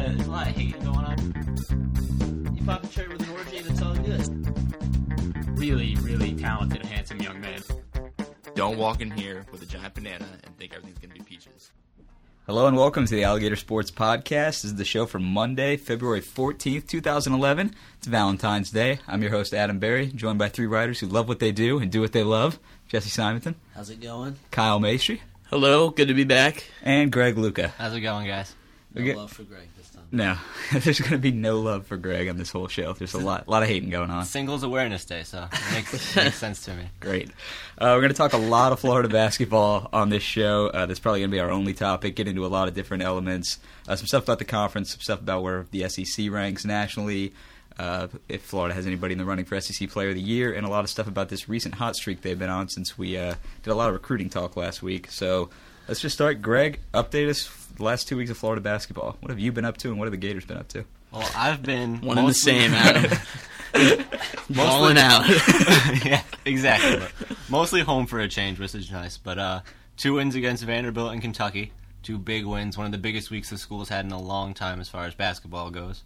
there's a lot of hate going on. You pop a cherry with an orgy and it's all good. Really, really talented, handsome young man. Don't walk in here with a giant banana and think everything's going to be peaches. Hello and welcome to the Alligator Sports Podcast. This is the show for Monday, February 14th, 2011. It's Valentine's Day. I'm your host, Adam Berry, joined by three writers who love what they do and do what they love. Jesse Simonton. How's it going? Kyle Maestri. Hello, good to be back. And Greg Luca. How's it going, guys? No love for Greg this time. No, there's going to be no love for Greg on this whole show. There's a lot of hating going on. Singles Awareness Day, so it makes sense to me. Great. We're going to talk a lot of Florida basketball on this show. That's probably going to be our only topic, get into a lot of different elements. Some stuff about the conference, some stuff about where the SEC ranks nationally, if Florida has anybody in the running for SEC Player of the Year, and a lot of stuff about this recent hot streak they've been on since we did a lot of recruiting talk last week. So let's just start. Greg, update us the last 2 weeks of Florida basketball. What have you been up to, and what have the Gators been up to? Well, I've been one and the same, Adam. Balling out. Yeah, exactly. Mostly home for a change, which is nice. But 2 wins against Vanderbilt and Kentucky. 2 big wins. One of the biggest weeks the school's had in a long time as far as basketball goes.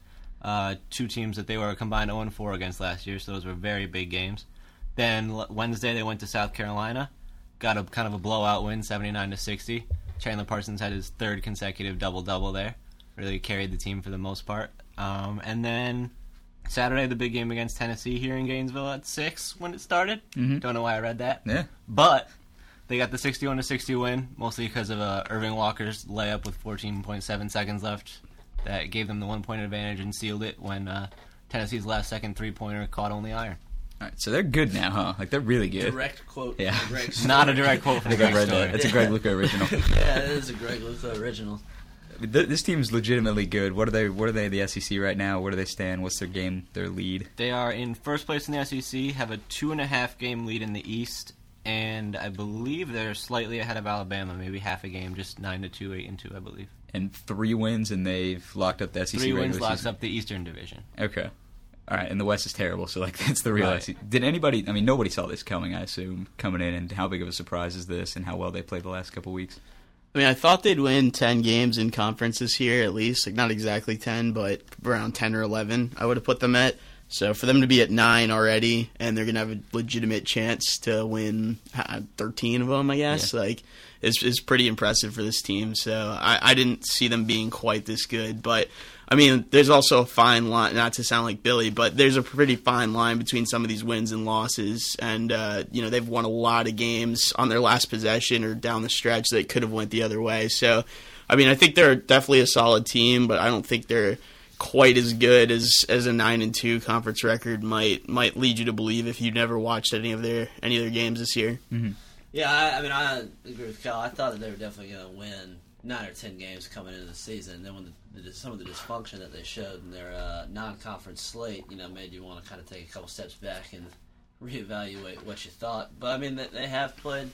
2 teams that they were combined 0-4 against last year, so those were very big games. Then Wednesday they went to South Carolina. Got a kind of a blowout win, 79-60. Chandler Parsons had his 3rd consecutive double-double there. Really carried the team for the most part. And then Saturday, the big game against Tennessee here in Gainesville at 6 when it started. Mm-hmm. Don't know why I read that. Yeah. But they got the 61-60 win, mostly because of Irving Walker's layup with 14.7 seconds left. That gave them the 1-point advantage and sealed it when Tennessee's last second three-pointer caught only iron. All right, so they're good now, huh? Like, they're really good. Direct quote Yeah. from Greg Story. Not a direct quote from I think I Greg read Story. that. That's a Greg Luca original. Yeah, it is a Greg Luca original. This team's legitimately good. What are they in the SEC right now? Where do they stand? What's their game, their lead? They are in first place in the SEC, have a 2.5 game lead in the East, and I believe they're slightly ahead of Alabama, maybe half a game, just 9-2, 8-2, I believe. And 3 wins, and they've locked up the SEC 3 wins regular locks season. up the Eastern Division. Okay. All right, and the West is terrible, so like that's the real Right. SEC. Did anybody, I mean, nobody saw this coming, I assume, coming in, and how big of a surprise is this, and how well they played the last couple weeks? I mean, I thought they'd win 10 games in conference this year, at least. Like, not exactly 10, but around 10 or 11, I would have put them at. So for them to be at 9 already, and they're going to have a legitimate chance to win 13 of them, I guess, like, is pretty impressive for this team. So I didn't see them being quite this good. But, I mean, there's also a fine line, not to sound like Billy, but there's a pretty fine line between some of these wins and losses. And, they've won a lot of games on their last possession or down the stretch that could have went the other way. So, I mean, I think they're definitely a solid team, but I don't think they're quite as good as a 9-2 conference record might lead you to believe if you never watched any of their games this year. Mm-hmm. Yeah, I agree with Cal. I thought that they were definitely going to win 9 or 10 games coming into the season. And then when some of the dysfunction that they showed in their non-conference slate, made you want to kind of take a couple steps back and reevaluate what you thought. But I mean, they have played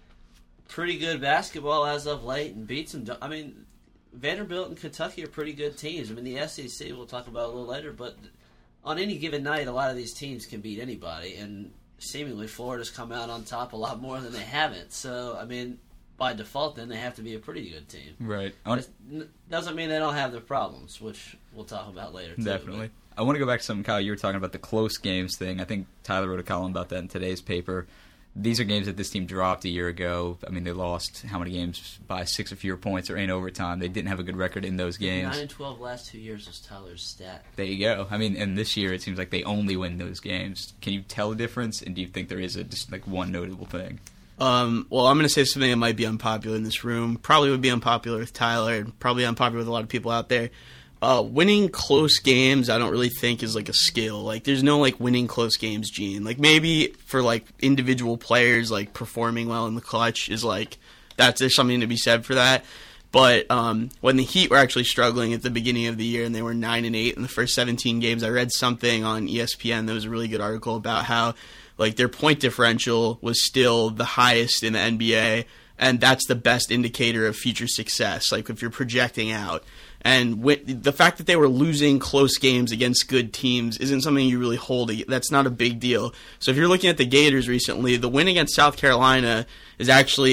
pretty good basketball as of late and beat some. I mean, Vanderbilt and Kentucky are pretty good teams. I mean, the SEC we'll talk about a little later, but on any given night, a lot of these teams can beat anybody, and seemingly Florida's come out on top a lot more than they haven't. So, I mean, by default, then they have to be a pretty good team. Right. Doesn't mean they don't have their problems, which we'll talk about later, too. Definitely. I want to go back to something, Kyle, you were talking about the close games thing. I think Tyler wrote a column about that in today's paper. These are games that this team dropped a year ago. I mean, they lost how many games by 6 or fewer points or in overtime. They didn't have a good record in those games. 9-12 last 2 years was Tyler's stat. There you go. I mean, and this year it seems like they only win those games. Can you tell the difference? And do you think there is just like one notable thing? Well, I'm going to say something that might be unpopular in this room. Probably would be unpopular with Tyler, and probably unpopular with a lot of people out there. Winning close games, I don't really think is like a skill. Like, there's no like winning close games gene. Like, maybe for like individual players, like performing well in the clutch is like there's something to be said for that. But when the Heat were actually struggling at the beginning of the year and they were 9-8 in the first 17 games, I read something on ESPN. There was a really good article about how like their point differential was still the highest in the NBA, and that's the best indicator of future success. Like if you're projecting out. And the fact that they were losing close games against good teams isn't something you really hold. That's not a big deal. So if you're looking at the Gators recently, the win against South Carolina is actually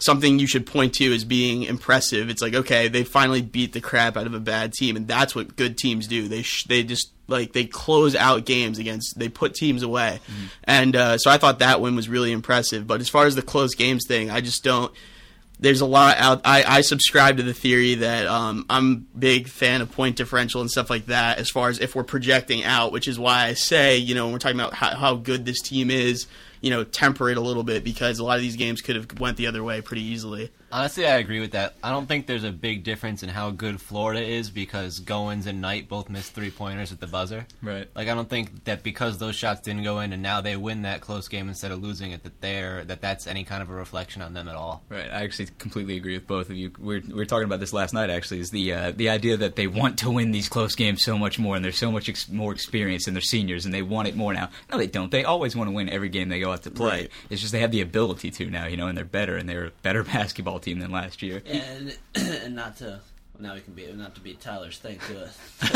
something you should point to as being impressive. It's like, okay, they finally beat the crap out of a bad team, and that's what good teams do. They just like they close out games they put teams away, and so I thought that win was really impressive. But as far as the close games thing, I just don't. There's a lot out. I subscribe to the theory that I'm a big fan of point differential and stuff like that. As far as if we're projecting out, which is why I say, when we're talking about how good this team is, temper it a little bit, because a lot of these games could have went the other way pretty easily. Honestly, I agree with that. I don't think there's a big difference in how good Florida is because Goins and Knight both missed 3-pointers at the buzzer. Right. Like, I don't think that because those shots didn't go in and now they win that close game instead of losing it, that's any kind of a reflection on them at all. Right. I actually completely agree with both of you. We were talking about this last night, actually, is the idea that they want to win these close games so much more, and they're so much more experienced, and they're seniors, and they want it more now. No, they don't. They always want to win every game they go out to play. Right. It's just they have the ability to now, and they're better, and they're a better basketball team than last year. And not to be Tyler's thing to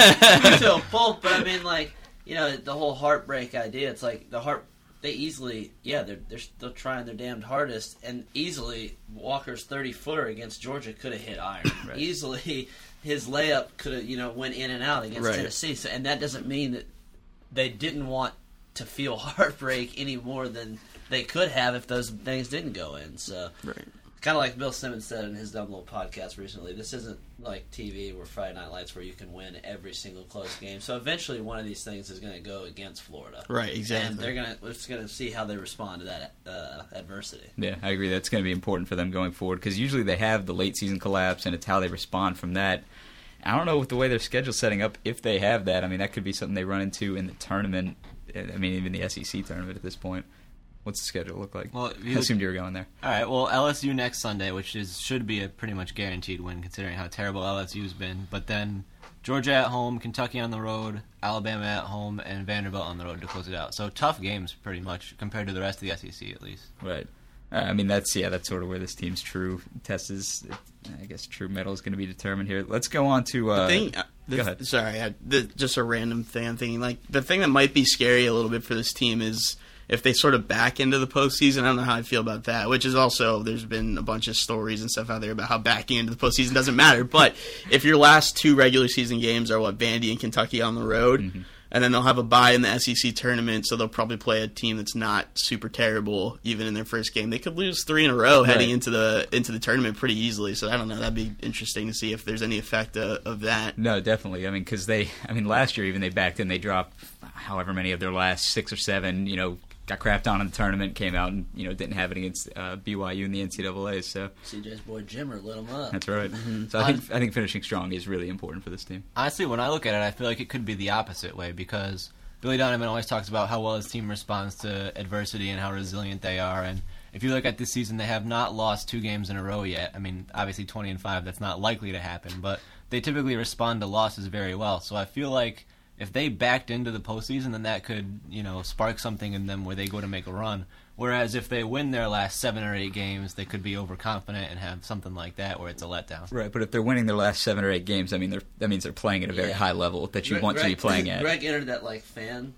a fault, but I mean, like, the whole heartbreak idea. It's like they easily, they're still trying their damned hardest, and easily Walker's 30-footer against Georgia could have hit iron. Right. Easily, his layup could have went in and out against Tennessee. So, and that doesn't mean that they didn't want to feel heartbreak any more than they could have if those things didn't go in. So. Right. Kind of like Bill Simmons said in his dumb little podcast recently, this isn't like TV or Friday Night Lights where you can win every single close game. So eventually one of these things is going to go against Florida. Right, exactly. And we're just going to see how they respond to that adversity. Yeah, I agree. That's going to be important for them going forward, because usually they have the late season collapse, and it's how they respond from that. I don't know with the way their schedule's setting up, if they have that. I mean, that could be something they run into in the tournament. I mean, even the SEC tournament at this point. What's the schedule look like? Well, I assumed you were going there. All right, well, LSU next Sunday, which should be a pretty much guaranteed win considering how terrible LSU's been. But then Georgia at home, Kentucky on the road, Alabama at home, and Vanderbilt on the road to close it out. So tough games pretty much compared to the rest of the SEC at least. Right. I mean, that's sort of where this team's true test is. I guess true metal is going to be determined here. Let's go on to... go ahead. Sorry, just a random thing I'm thinking. Like, the thing that might be scary a little bit for this team is if they sort of back into the postseason. I don't know how I feel about that, which is also, there's been a bunch of stories and stuff out there about how backing into the postseason doesn't matter. But if your last two regular season games are, Vandy and Kentucky on the road, and then they'll have a bye in the SEC tournament, so they'll probably play a team that's not super terrible even in their first game. They could lose 3 in a row heading into the tournament pretty easily. So I don't know. That'd be interesting to see if there's any effect of that. No, definitely. I mean, because last year even they backed in. They dropped however many of their last 6 or 7, got crapped on in the tournament, came out and didn't have it against BYU in the NCAA. So CJ's boy Jimmer lit him up. That's right. So I think finishing strong is really important for this team. Honestly, when I look at it, I feel like it could be the opposite way because Billy Donovan always talks about how well his team responds to adversity and how resilient they are. And if you look at this season, they have not lost 2 games in a row yet. I mean, obviously 20-5, that's not likely to happen, but they typically respond to losses very well. So I feel like if they backed into the postseason, then that could, spark something in them where they go to make a run. Whereas if they win their last 7 or 8 games, they could be overconfident and have something like that where it's a letdown. Right, but if they're winning their last 7 or 8 games, I mean, that means they're playing at a very high level that you want to be playing at. Greg entered that fan,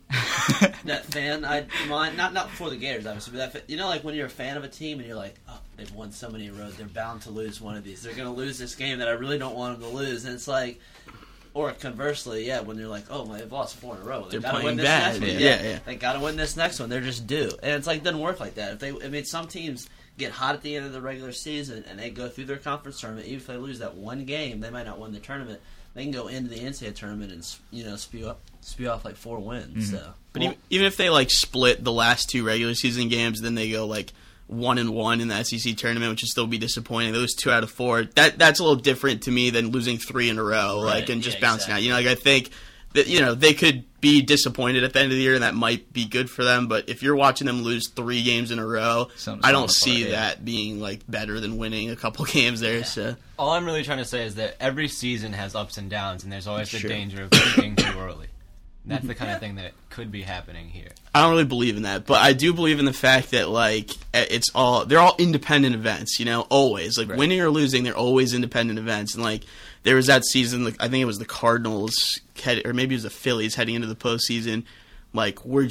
not for the Gators, obviously, but that when you're a fan of a team and you're like, oh, they've won so many in a row, they're bound to lose one of these. They're going to lose this game that I really don't want them to lose, and it's like. Or conversely, when you're like, oh, they've lost 4 in a row. They've got to win this next one. Yeah. They got to win this next one. They're just due. And it's like, it doesn't work like that. Some teams get hot at the end of the regular season and they go through their conference tournament. Even if they lose that one game, they might not win the tournament. They can go into the NCAA tournament and spew off like 4 wins. So, but even if they split the last 2 regular season games, then they go 1-1 in the SEC tournament, which would still be disappointing. Those 2 out of 4, that's a little different to me than losing 3 in a row, and just bouncing out. I think that they could be disappointed at the end of the year, and that might be good for them. But if you're watching them lose 3 games in a row, I don't see that being better than winning a couple games there. Yeah. So all I'm really trying to say is that every season has ups and downs, and there's always the danger of peaking too early. That's the kind of thing that could be happening here. I don't really believe in that, but I do believe in the fact that they're all independent events, always. Winning or losing, they're always independent events. And there was that season, I think it was the Cardinals or maybe it was the Phillies heading into the postseason. We're just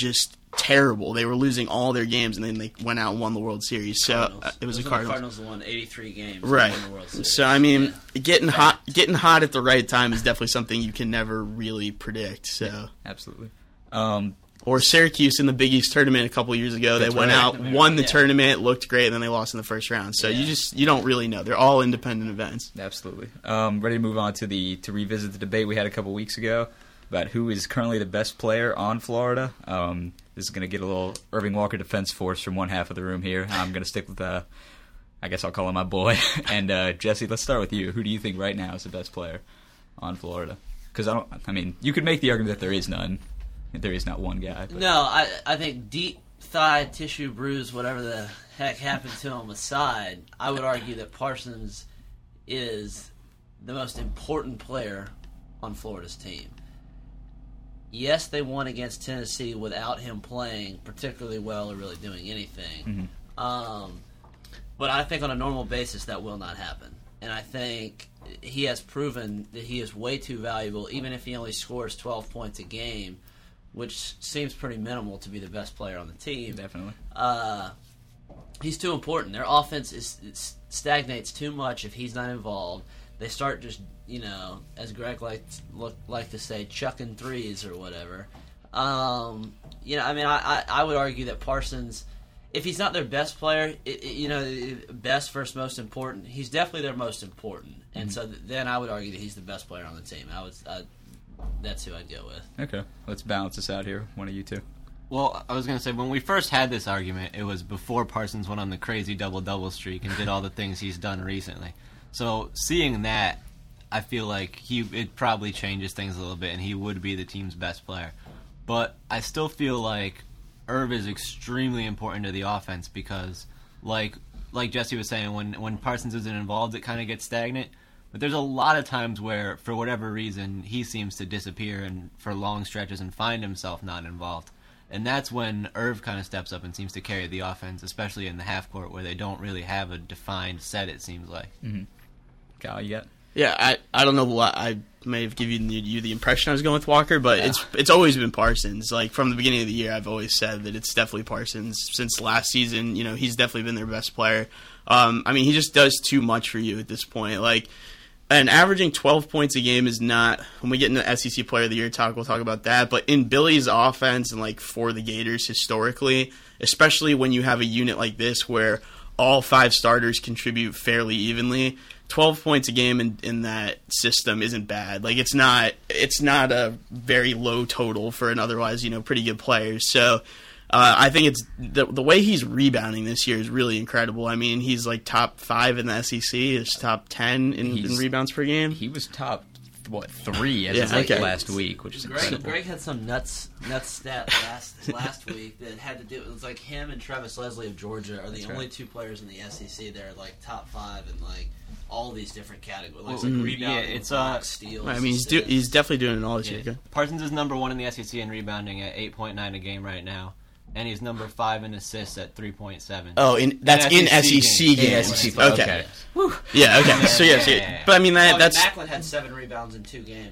terrible. They were losing all their games, and then they went out and won the World Series. So it was the Cardinals. Cardinals won 83 games. Right. And won the World Series. So I mean, getting hot at the right time is definitely something you can never really predict. So Absolutely. or Syracuse in the Big East tournament a couple years ago, they went out, won the tournament, looked great, and then they lost in the first round. So you don't really know. They're all independent events. Absolutely. Ready to move on to revisit the debate we had a couple weeks ago about who is currently the best player on Florida. This is going to get a little Irving Walker defense force from one half of the room here. I'm going to stick with, I guess I'll call him my boy. And Jesse, let's start with you. Who do you think right now is the best player on Florida? Because you could make the argument that there is none. There is not one guy. But. No, I think deep thigh tissue bruise, whatever the heck happened to him aside, I would argue that Parsons is the most important player on Florida's team. Yes, they won against Tennessee without him playing particularly well or really doing anything. Mm-hmm. But I think on a normal basis that will not happen. And I think he has proven that he is way too valuable, even if he only scores 12 points a game, which seems pretty minimal to be the best player on the team. Definitely. He's too important. Their offense stagnates too much if he's not involved. They start just, as Greg like to say, chucking threes or whatever. I would argue that Parsons, if he's not their best player, best versus most important, he's definitely their most important. And so then I would argue that he's the best player on the team. That's who I'd go with. Okay, let's balance this out here. One of you two. Well, I was going to say, when we first had this argument, it was before Parsons went on the crazy double-double streak and did all the things he's done recently. So seeing that, I feel like it probably changes things a little bit, and he would be the team's best player. But I still feel like Irv is extremely important to the offense because, like Jesse was saying, when Parsons isn't involved, it kind of gets stagnant. But there's a lot of times where, for whatever reason, he seems to disappear and for long stretches and find himself not involved. And that's when Irv kind of steps up and seems to carry the offense, especially in the half court where they don't really have a defined set, it seems like. Mm-hmm. Kyle, you got? Yeah, I don't know what I may have given you the impression I was going with Walker, but it's always been Parsons. Like from the beginning of the year, I've always said that it's definitely Parsons. Since last season, he's definitely been their best player. He just does too much for you at this point. Like, and averaging 12 points a game is not. When we get into SEC Player of the Year talk, we'll talk about that. But in Billy's offense and for the Gators historically, especially when you have a unit like this where all 5 starters contribute fairly evenly. 12 points a game in that system isn't bad. Like it's not a very low total for an otherwise pretty good player. So I think it's the way he's rebounding this year is really incredible. I mean, he's like top 5 in the SEC. He's top 10 in rebounds per game. He was top 3 last week, which is incredible. Greg had some nuts stat last week that had to do. It was like him and Travis Leslie of Georgia are the only 2 players in the SEC that are like top 5 in all these different categories, rebounding, blocks, steals. I mean, he's definitely doing it all this year. Parsons is number 1 in the SEC in rebounding at 8.9 a game right now, and he's number 5 in assists at 3.7. Oh, that's in SEC games. Okay. Yeah. Okay. So but I mean that's. Macklin had 7 rebounds in 2 games.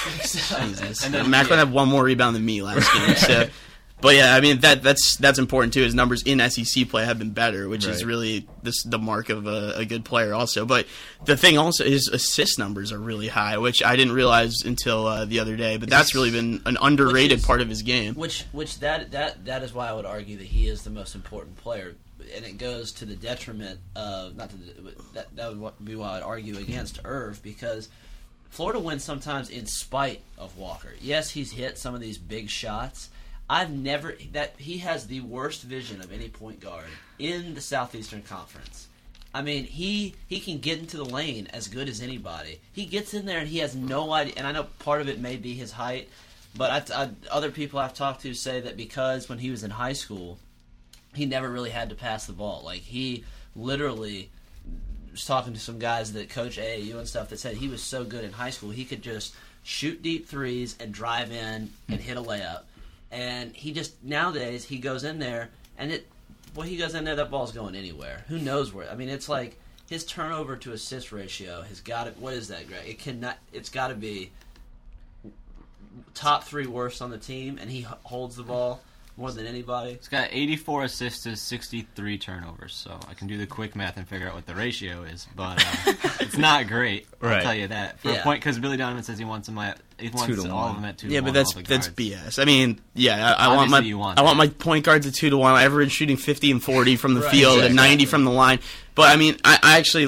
Jesus. And then Macklin had 1 more rebound than me last game. So. But yeah, I mean that's important too. His numbers in SEC play have been better, which is really the mark of a good player also. But the thing also is assist numbers are really high, which I didn't realize until the other day. But that's really been an underrated part of his game. Which that is why I would argue that he is the most important player, and it goes to the detriment of that would be why I'd argue against Irv, because Florida wins sometimes in spite of Walker. Yes, he's hit some of these big shots. He has the worst vision of any point guard in the Southeastern Conference. I mean, he can get into the lane as good as anybody. He gets in there and he has no idea. And I know part of it may be his height, but other people I've talked to say that because when he was in high school, he never really had to pass the ball. Like he literally was talking to some guys that coach AAU and stuff that said he was so good in high school he could just shoot deep threes and drive in and hit a layup. And he just, nowadays, he goes in there, and he goes in there, that ball's going anywhere. Who knows where? I mean, it's like his turnover to assist ratio has got to, what is that, Greg? It's got to be top 3 worst on the team, and he holds the ball. more than anybody. He's got 84 assists to 63 turnovers, so I can do the quick math and figure out what the ratio is, but it's not great. I'll tell you that. For a point, because Billy Donovan says he wants all of them at 2 to 1. Yeah, but that's BS. I mean, I want my point guards at 2 to 1. Everyone's shooting 50 and 40 from the field and 90 from the line. But I mean, I actually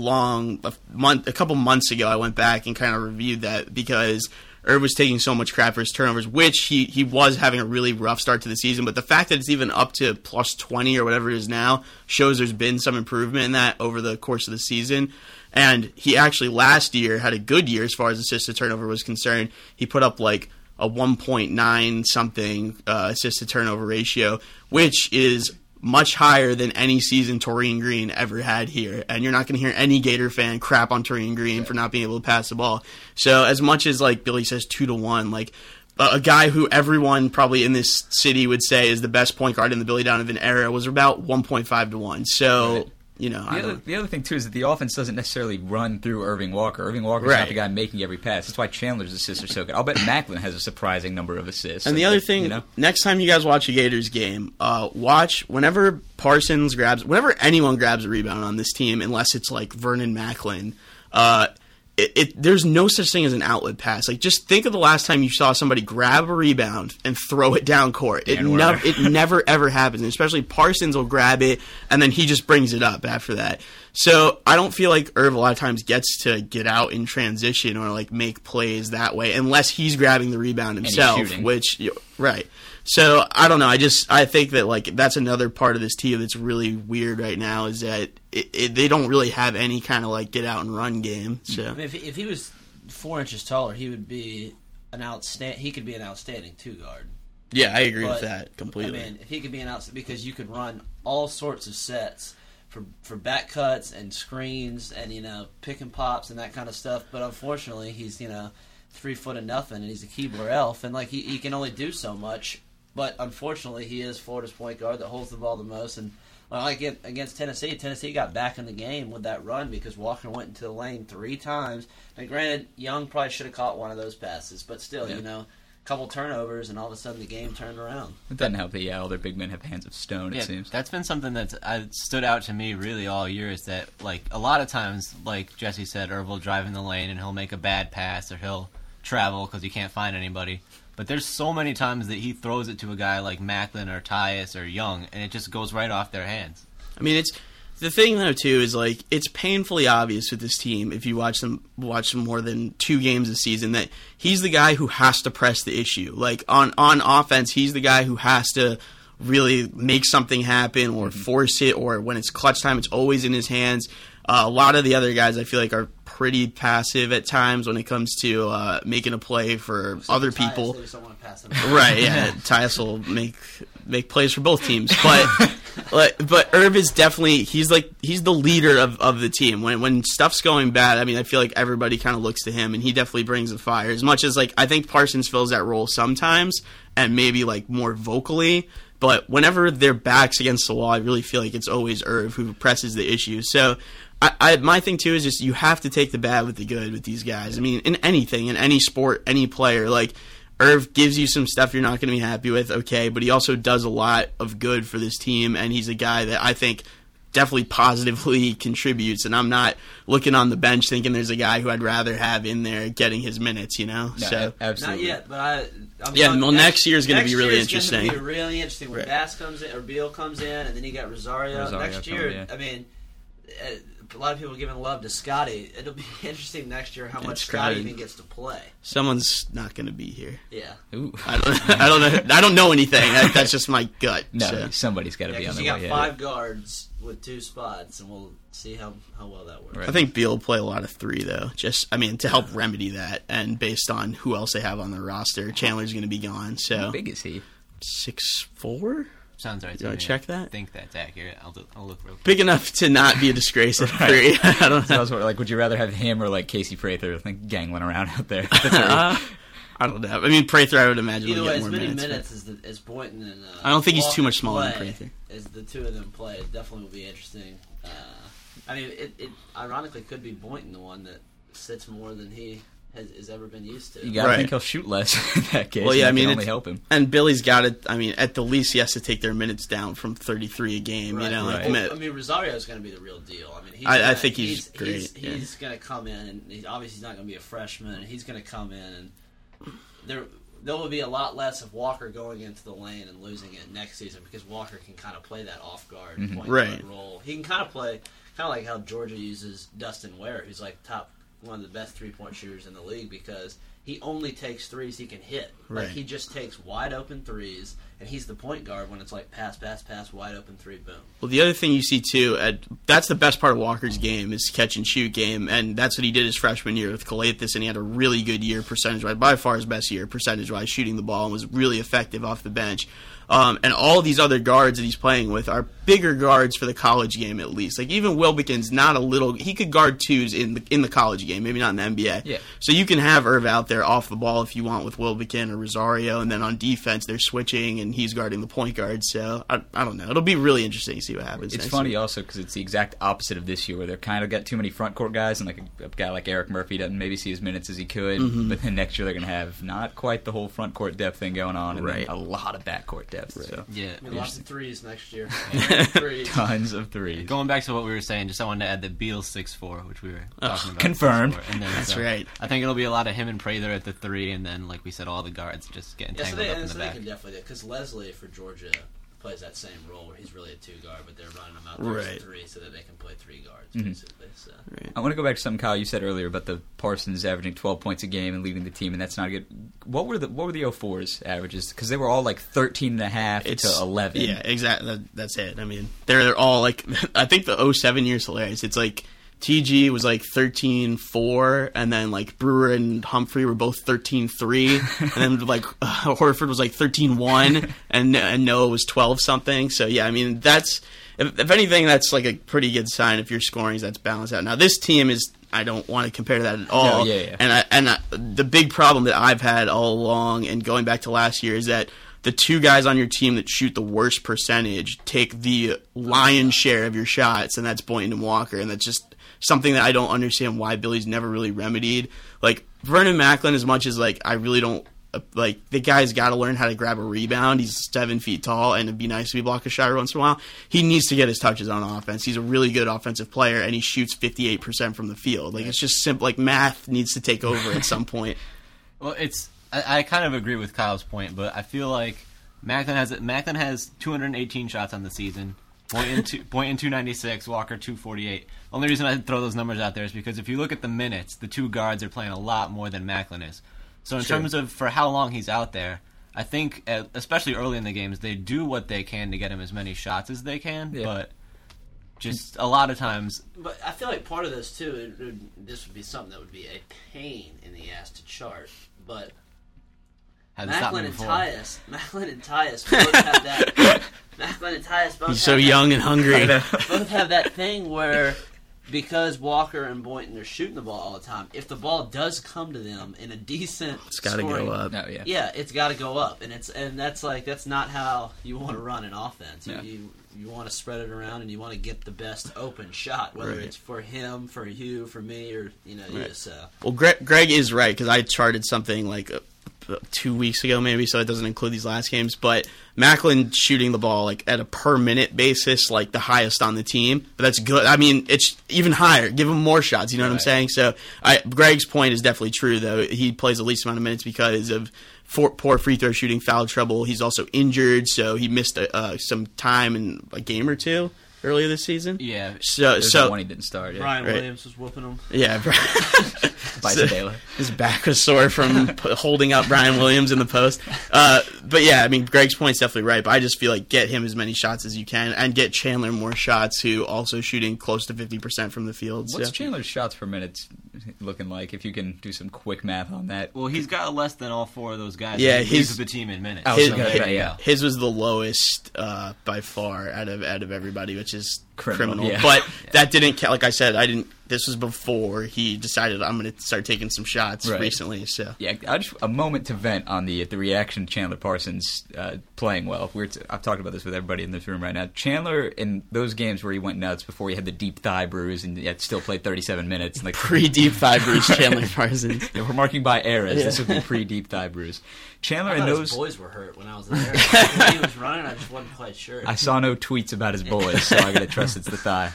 a couple months ago, I went back and kind of reviewed that because Irv was taking so much crap for his turnovers, which he was having a really rough start to the season. But the fact that it's even up to plus 20 or whatever it is now shows there's been some improvement in that over the course of the season. And he actually last year had a good year as far as assist to turnover was concerned. He put up like a 1.9 something assist to turnover ratio, which is much higher than any season Taurean Green ever had here. And you're not going to hear any Gator fan crap on Taurean Green for not being able to pass the ball. So as much as like Billy says 2 to 1, like a guy who everyone probably in this city would say is the best point guard in the Billy Donovan era was about 1.5 to 1. So the other thing too is that the offense doesn't necessarily run through Irving Walker. Irving Walker's not the guy making every pass. That's why Chandler's assists are so good. I'll bet Macklin has a surprising number of assists. And the other thing, next time you guys watch a Gators game, watch whenever whenever anyone grabs a rebound on this team, unless it's like Vernon Macklin, there's no such thing as an outlet pass. Like, just think of the last time you saw somebody grab a rebound and throw it down court. It never ever happens. And especially Parsons will grab it and then he just brings it up after that. So I don't feel like Irv a lot of times gets to get out in transition or like make plays that way unless he's grabbing the rebound himself. Right. So I don't know. I think that like that's another part of this team that's really weird right now is that they don't really have any kind of like get out and run game. So I mean, if he was 4 inches taller, he would be He could be an outstanding 2 guard. Yeah, I agree with that completely. I mean, if he could be an because you could run all sorts of sets for back cuts and screens and pick and pops and that kind of stuff. But unfortunately, he's 3 foot and nothing, and he's a Keebler elf, and like he can only do so much. But unfortunately, he is Florida's point guard that holds the ball the most. And like against Tennessee got back in the game with that run because Walker went into the lane 3 times. And granted, Young probably should have caught one of those passes, but still, a couple turnovers, and all of a sudden the game turned around. It doesn't help that all their big men have hands of stone. Yeah, it seems that's been something that's stood out to me really all year. Is that like a lot of times, like Jesse said, Irv will drive in the lane and he'll make a bad pass or he'll travel because he can't find anybody. But there's so many times that he throws it to a guy like Macklin or Tyus or Young, and it just goes right off their hands. I mean, it's the thing though too is like it's painfully obvious with this team if you watch them more than 2 games a season that he's the guy who has to press the issue. Like on offense, he's the guy who has to really make something happen or force it, or when it's clutch time, it's always in his hands. A lot of the other guys I feel like are pretty passive at times when it comes to making a play for other people. They just don't want to pass them. Right, yeah. Tyus will make plays for both teams. But Irv is definitely he's the leader of the team. When stuff's going bad, I mean, I feel like everybody kind of looks to him, and he definitely brings the fire. As much as like I think Parsons fills that role sometimes, and maybe like more vocally. But whenever their back's against the wall, I really feel like it's always Irv who presses the issue. So my thing too is just you have to take the bad with the good with these guys. I mean, in anything, in any sport, any player, like Irv gives you some stuff you're not going to be happy with, okay, but he also does a lot of good for this team, and he's a guy that I think definitely positively contributes, and I'm not looking on the bench thinking there's a guy who I'd rather have in there getting his minutes, No, so absolutely. Not yet, but next year is going to be really interesting. Next year is going to be really interesting when Bass comes in, or Beal comes in, and then you got Rosario. Next year, I mean, a lot of people are giving love to Scotty. It'll be interesting next year how much Scotty even gets to play. Someone's not going to be here. Yeah. Ooh. I don't know anything. That's just my gut. No, so. Somebody's got to be on the way. You got 5 guards with 2 spots, and we'll see how well that works. Right. I think Beal will play a lot of 3, though. To help remedy that, and based on who else they have on their roster, Chandler's going to be gone. So how big is he? 6'4". Sounds right. Do I check that? I think that's accurate. I'll look real quick. Big enough to not be a disgrace at 3. I don't know. So would you rather have him or like Casey Prather gangling around out there? I don't know. I mean, Prather, I would imagine either would way, get more as many minutes as Boynton and I don't think he's Walker too much smaller than play, Prather. As the 2 of them play, it definitely will be interesting. I mean, it ironically could be Boynton the one that sits more than he has ever been used to. You gotta Right. think he'll shoot less in that case. Well, yeah, and I mean, that can only it's- help him. And Billy's got it. I mean, at the least, he has to take their minutes down from 33 a game. Right. You know, Right. like, I mean, Rosario's going to be the real deal. I mean, I think he's great, He's going to come in, and obviously he's not going to be a freshman. And he's going to come in, and there will be a lot less of Walker going into the lane and losing it next season because Walker can kind of play that off guard point Right. guard role. He can kind of play like how Georgia uses Dustin Ware, who's like one of the best 3-point shooters in the league because he only takes threes he can hit. Like Right. he just takes wide open threes, and he's the point guard when it's like pass, wide open three, boom. Well, the other thing you see too, that's the best part of Walker's game is catch and shoot game, and that's what he did his freshman year with Calathis, and he had a really good year percentage-wise, by far his best year percentage-wise, shooting the ball, and was really effective off the bench. And all these other guards that he's playing with are bigger guards for the college game, at least. Like even Wilbekin's not a little. He could guard twos in the college game, maybe not in the NBA. Yeah. So you can have Irv out there off the ball if you want with Wilbekin or Rosario, and then on defense they're switching and he's guarding the point guard. So I don't know. It'll be really interesting to see what happens. It's next funny year. also because it's the exact opposite of this year, where they're kind of got too many front court guys, and like a guy like Eric Murphy doesn't maybe see as minutes as he could. Mm-hmm. But then next year they're going to have not quite the whole front court depth thing going on, and Right. then a lot of back court depth. So Yeah. I mean, lots of threes next year. tons of threes. Going back to what we were saying, just I wanted to add that Beal's 6'4", which we were talking about. confirmed. 6'4", and then, That's right. I think it'll be a lot of him and Prather at the 3, and then, like we said, all the guards just getting Yeah, so tangled they, up in the they back. can definitely do it because Leslie for Georgia plays that same role where he's really a 2 guard, but they're running him out there as Right. 3 so that they can play 3 guards Mm-hmm. basically. So. I want to go back to something, Kyle, you said earlier about the Parsons averaging 12 points a game and leading the team, and that's not good. What were the 04's averages? Because they were all like 13.5 to 11. Yeah, exactly. That's it. I mean, they're all like. I think the 07 year's hilarious. It's like TG was like 13-4, and then like Brewer and Humphrey were both 13-3, and then like Horford was like 13-1, and Noah was 12 something. So yeah, I mean that's if anything, that's like a pretty good sign if your scoring that's balanced out. Now this team is. I don't want to compare that at all. No, yeah. And the big problem that I've had all along, and going back to last year, is that the 2 guys on your team that shoot the worst percentage take the lion's share of your shots, and that's Boynton and Walker, and that's just something that I don't understand why Billy's never really remedied. Like Vernon Macklin, as much as like I really don't like the guy's got to learn how to grab a rebound. He's 7 feet tall, and it'd be nice to be block a shot every once in a while. He needs to get his touches on offense. He's a really good offensive player, and he shoots 58% from the field. Like it's just simple. Like math needs to take over at some point. Well, I kind of agree with Kyle's point, but I feel like Macklin has 218 shots on the season. Boynton 296, Walker 248. Only reason I throw those numbers out there is because if you look at the minutes, the 2 guards are playing a lot more than Macklin is. So in terms of for how long he's out there, I think, especially early in the games, they do what they can to get him as many shots as they can, but just a lot of times... But I feel like part of this, too, this would be something that would be a pain in the ass to chart, but Macklin and Tyus both have that... Macklin and Tyus both He's so young and hungry. both have that thing where... Because Walker and Boynton are shooting the ball all the time, if the ball does come to them in a decent It's got to scoring, go up. No, yeah. Yeah, it's got to go up, and that's not how you want to run an offense. Yeah. You want to spread it around, and you want to get the best open shot, whether Right. it's for him, for you, for me, or you. So Well, Greg is right, because I charted something like 2 weeks ago maybe, so it doesn't include these last games, but Macklin shooting the ball like at a per minute basis, like the highest on the team. But that's good. I mean, it's even higher. Give him more shots. You know what I'm saying? So Greg's point is definitely true, though. He plays the least amount of minutes because of poor free throw shooting, foul trouble. He's also injured, so he missed some time in a game or 2 earlier this season. Yeah. There's that one he didn't start. Yeah. Brian Right. Williams was whooping him. Yeah, Bison Taylor. his back was sore from holding up Brian Williams in the post. But yeah, I mean, Greg's point's definitely right. But I just feel like get him as many shots as you can, and get Chandler more shots, who also shooting close to 50% from the field. What's So. Chandler's shots per minute looking like? If you can do some quick math on that. Well, he's got less than all 4 of those guys. Yeah, He leads the team in minutes. Oh, His, so there you go. his was the lowest by far out of everybody, which is criminal. Yeah. But that didn't count. Like I said, this was before he decided I'm going to start taking some shots recently. So yeah, a moment to vent on the reaction to Chandler Parsons playing well. I've talked about this with everybody in this room right now. Chandler, in those games where he went nuts before he had the deep thigh bruise and yet still played 37 minutes. And pre-deep thigh bruise Chandler Parsons. Yeah, we're marking by eras. This would be pre-deep thigh bruise. Chandler I and thought those his boys were hurt when I was there. When he was running, I just wasn't quite sure. I saw no tweets about his boys, so I gotta trust it's the thigh.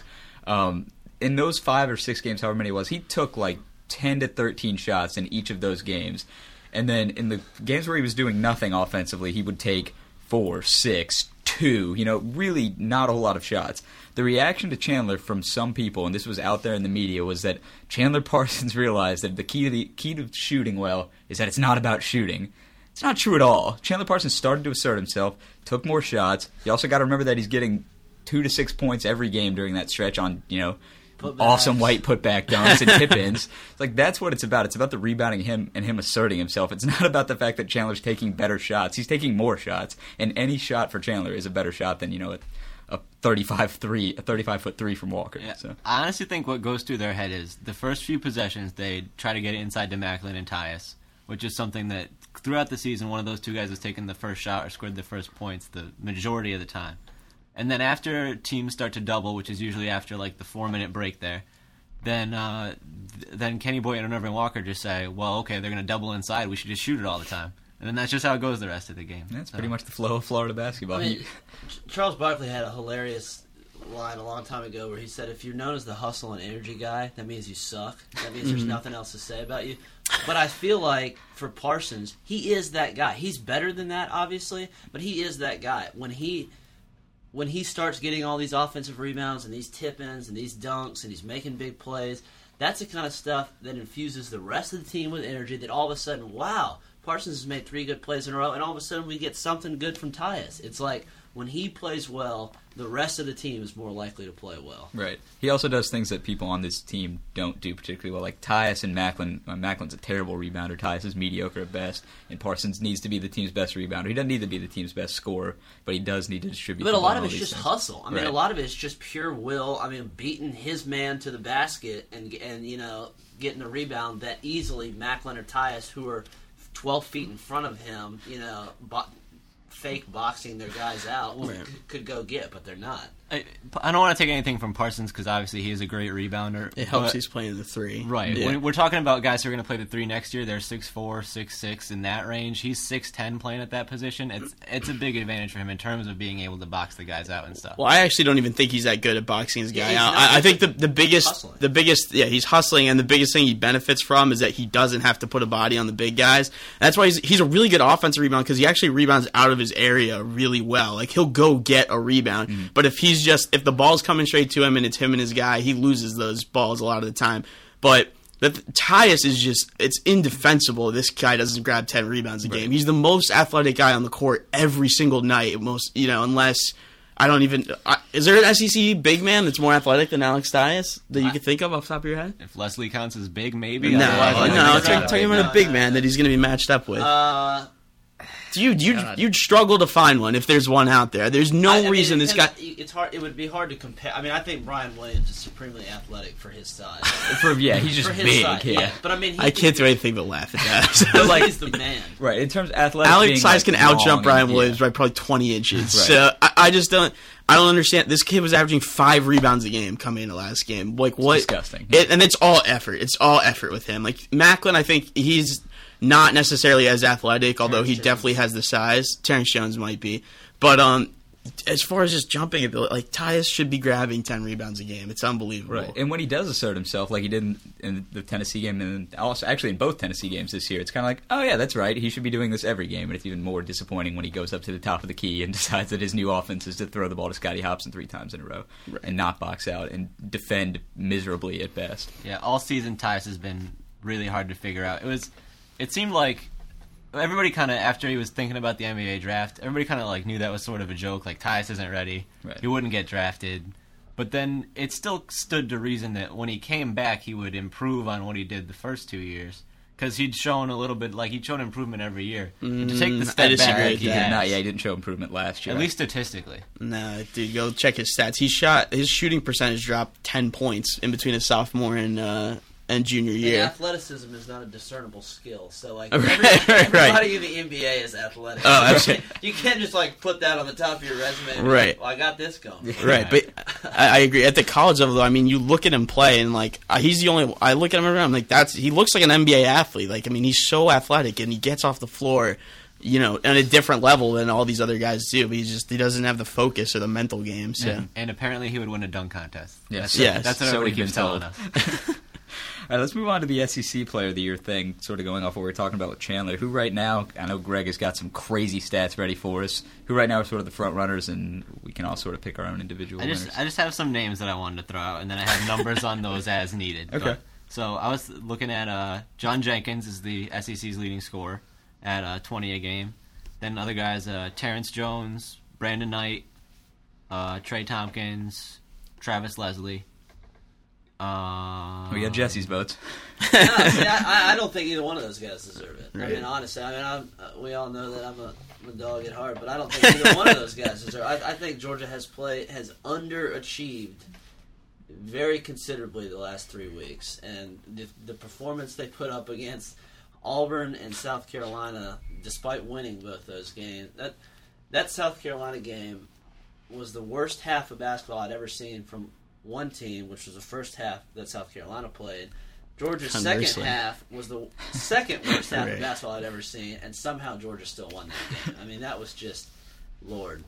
In those 5 or 6 games, however many it was, he took like 10 to 13 shots in each of those games. And then in the games where he was doing nothing offensively, he would take 4, 6, 2, really not a whole lot of shots. The reaction to Chandler from some people, and this was out there in the media, was that Chandler Parsons realized that the key to shooting well is that it's not about shooting. It's not true at all. Chandler Parsons started to assert himself, took more shots. You also got to remember that he's getting 2 to 6 points every game during that stretch on, awesome white putback dunks and tip-ins. It's like, that's what it's about. It's about the rebounding him and him asserting himself. It's not about the fact that Chandler's taking better shots. He's taking more shots, and any shot for Chandler is a better shot than, a 35-foot three from Walker. Yeah. So. I honestly think what goes through their head is the first few possessions, they try to get it inside to Macklin and Tyus, which is something that throughout the season, one of those two guys has taken the first shot or scored the first points the majority of the time. And then after teams start to double, which is usually after like the 4-minute break there, then Kenny Boynton and Irvin Walker just say, well, okay, they're going to double inside. We should just shoot it all the time. And then that's just how it goes the rest of the game. That's pretty much the flow of Florida basketball. I mean, Charles Barkley had a hilarious line a long time ago where he said, if you're known as the hustle and energy guy, that means you suck. That means there's nothing else to say about you. But I feel like for Parsons, he is that guy. He's better than that, obviously, but he is that guy. When he starts getting all these offensive rebounds and these tip-ins and these dunks and he's making big plays, that's the kind of stuff that infuses the rest of the team with energy that all of a sudden, wow, Parsons has made 3 good plays in a row, and all of a sudden we get something good from Tyus. It's like when he plays well, the rest of the team is more likely to play well. Right. He also does things that people on this team don't do particularly well, like Tyus and Macklin. Macklin's a terrible rebounder. Tyus is mediocre at best, and Parsons needs to be the team's best rebounder. He doesn't need to be the team's best scorer, but he does need to distribute. But the a lot ball of it's and all just these hustle. I mean, Right. a lot of it's just pure will. I mean, beating his man to the basket and getting a rebound that easily Macklin or Tyus, who are 12 feet in front of him, fake boxing their guys out, could go get, but they're not. I don't want to take anything from Parsons because obviously he is a great rebounder. It helps he's playing the 3. Right. Yeah. When we're talking about guys who are going to play the 3 next year, they're 6'4", 6'6", in that range. He's 6'10", playing at that position. It's a big advantage for him in terms of being able to box the guys out and stuff. Well, I actually don't even think he's that good at boxing his guy he's out. not. I think the biggest, Hustling. he's hustling, and the biggest thing he benefits from is that he doesn't have to put a body on the big guys. That's why he's a really good offensive rebound because he actually rebounds out of his area really well. Like he'll go get a rebound, but if the ball's coming straight to him and it's him and his guy, he loses those balls a lot of the time. But Tyus is it's indefensible. This guy doesn't grab 10 rebounds a game. He's the most athletic guy on the court every single night. Unless I don't even. Is there an SEC big man that's more athletic than Alex Tyus that you could think of off the top of your head? If Leslie counts as big, maybe. No, Otherwise, talking about a big man that he's going to be matched up with. You'd struggle to find one if there's one out there. There's no reason this guy. It's hard. It would be hard to compare. I mean, I think Brian Williams is supremely athletic for his size. He's just For his big. size, Yeah. But I mean, I can't do anything but laugh at that. he's the man. Right. In terms of athletic, Alex Tyus can outjump long Brian and- Williams by probably 20 inches. Right. So I just don't. I don't understand. This kid was averaging 5 rebounds a game coming into last game. Like what? disgusting. And it's all effort. It's all effort with him. Like Macklin, I think he's not necessarily as athletic, although he definitely has the size. Terrence Jones might be, but as far as just jumping ability, like Tyus should be grabbing 10 rebounds a game. It's unbelievable. Right. And when he does assert himself, like he did in the Tennessee game, and also actually in both Tennessee games this year, it's kind of like, oh yeah, that's right. He should be doing this every game. And it's even more disappointing when he goes up to the top of the key and decides that his new offense is to throw the ball to Scottie Hobson 3 times in a row and not box out and defend miserably at best. Yeah, all season Tyus has been really hard to figure out. It seemed like everybody kind of, after he was thinking about the NBA draft, everybody kind of like knew that was sort of a joke, like Tyus isn't ready, Right. he wouldn't get drafted. But then it still stood to reason that when he came back, he would improve on what he did the first 2 years. because he'd shown a little bit, like he'd shown improvement every year. To take the I step disagree back, with He that. did not. Yeah, he didn't show improvement last year. at least statistically. No, dude, go check his stats. His shooting percentage dropped 10 points in between his sophomore and junior And year. athleticism is not a discernible skill, so like Right. everybody in the NBA is athletic. Oh, absolutely. You can't just like put that on the top of your resume. And be Right. like, well, I got this going. Right, but I agree. At the college level, though, I mean, you look at him play, and like he's the only. I look at him around, I'm like he looks like an NBA athlete. Like I mean, he's so athletic, and he gets off the floor, on a different level than all these other guys do. But he doesn't have the focus or the mental game. So And apparently he would win a dunk contest. Yes. Yes. That's what So everybody we've keeps been telling told. us. All right, let's move on to the SEC Player of the Year thing, sort of going off what we were talking about with Chandler, who right now, I know Greg has got some crazy stats ready for us, who right now are sort of the front runners, and we can all sort of pick our own individual I winners. just have some names that I wanted to throw out, and then I have numbers on those as needed. Okay. So I was looking at John Jenkins is the SEC's leading scorer at 20 a game. Then other guys, Terrence Jones, Brandon Knight, Trey Tompkins, Travis Leslie. We got Jesse's votes. No, see, I don't think either one of those guys deserve it. I Right. mean, honestly, we all know that I'm a dog at heart, but I don't think either one of those guys deserve it. I think Georgia has underachieved very considerably the last 3 weeks, and the performance they put up against Auburn and South Carolina, despite winning both those games, that South Carolina game was the worst half of basketball I'd ever seen from one team, which was the first half that South Carolina played. Georgia's second Conversely. half was the second worst half Right. of basketball I'd ever seen, and somehow Georgia still won that game. I mean, that was just, Lord.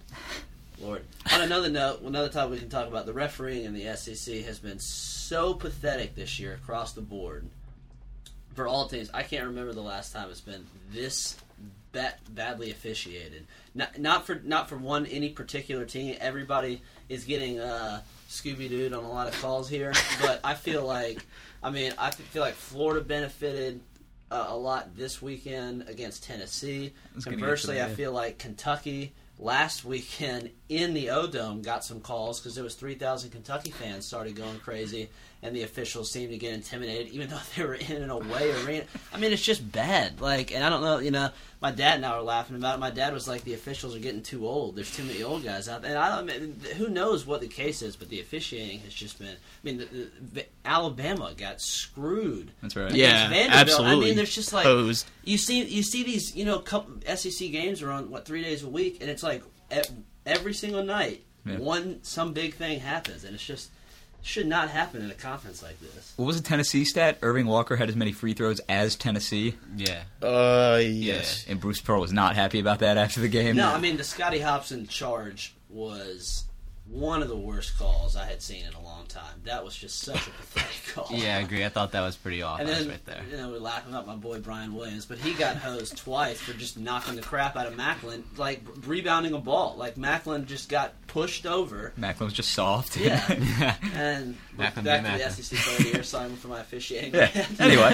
On another note, another topic we can talk about, the refereeing in the SEC has been so pathetic this year across the board for all teams. I can't remember the last time it's been this badly officiated. Not for any particular team. Everybody is getting Scooby-Dooed on a lot of calls here, but I feel like Florida benefited a lot this weekend against Tennessee. was gonna get to Conversely, that, I yeah. feel like Kentucky last weekend in the O-Dome got some calls because there was 3,000 Kentucky fans started going crazy, and the officials seemed to get intimidated, even though they were in an away arena. I mean, it's just bad. Like, and I don't know, my dad and I were laughing about it. My dad was like, the officials are getting too old. There's too many old guys out there. And who knows what the case is, but the officiating has just been. I mean, the Alabama got screwed. That's right. Yeah, Vanderbilt. absolutely. I mean, there's just like Posed. you see these couple SEC games are on 3 days a week, and it's like every single night some big thing happens, and it's just should not happen in a conference like this. What was the Tennessee stat? Irving Walker had as many free throws as Tennessee, Yeah. Yes. and Bruce Pearl was not happy about that after the game. No, I mean the Scotty Hobson charge was one of the worst calls I had seen in a long time. That was just such a pathetic call. Yeah, I agree. I thought that was pretty awful And then, right there. we're laughing about my boy Brian Williams, but he got hosed twice for just knocking the crap out of Macklin, like rebounding a ball. Like Macklin just got pushed over. Macklin was just soft. Yeah. And Macklin back being to the Macklin. SEC Player of the Year, sorry for my officiating. Yeah. Anyway,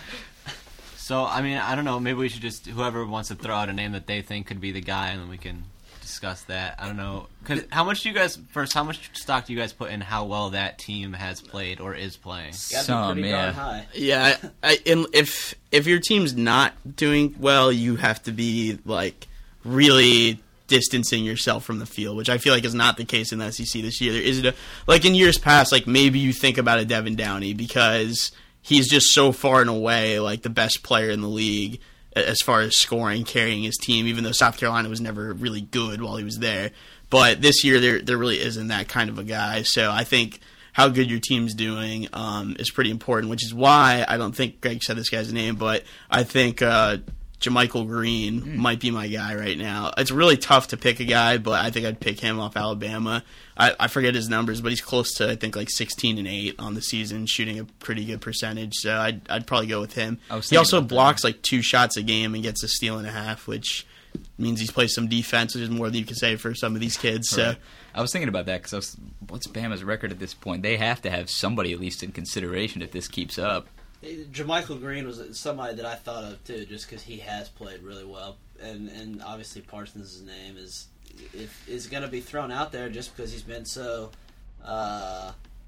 So, I mean, I don't know. Maybe we should just, whoever wants to throw out a name that they think could be the guy, and then we can discuss that. I don't know. Because how much stock do you guys put in how well that team has played or is playing? Got to be Some, pretty yeah. darn high. Yeah, if your team's not doing well, you have to be like really distancing yourself from the field, which I feel like is not the case in the SEC this year. There isn't like in years past, like maybe you think about a Devin Downey because he's just so far and away like the best player in the league as far as scoring, carrying his team, even though South Carolina was never really good while he was there. But this year, there really isn't that kind of a guy. So I think how good your team's doing is pretty important, which is why I don't think Greg said this guy's name, but I think Jermichael Green might be my guy right now. It's really tough to pick a guy, but I think I'd pick him off Alabama. I forget his numbers, but he's close to, I think, like 16-8 on the season, shooting a pretty good percentage. So I'd probably go with him. He also blocks like 2 shots a game and gets a steal and a half, which means he's played some defense, which is more than you can say for some of these kids. So. Right. I was thinking about that because what's Bama's record at this point? They have to have somebody at least in consideration if this keeps up. Jermichael Green was somebody that I thought of too, just because he has played really well, and obviously Parsons' name is going to be thrown out there just because he's been so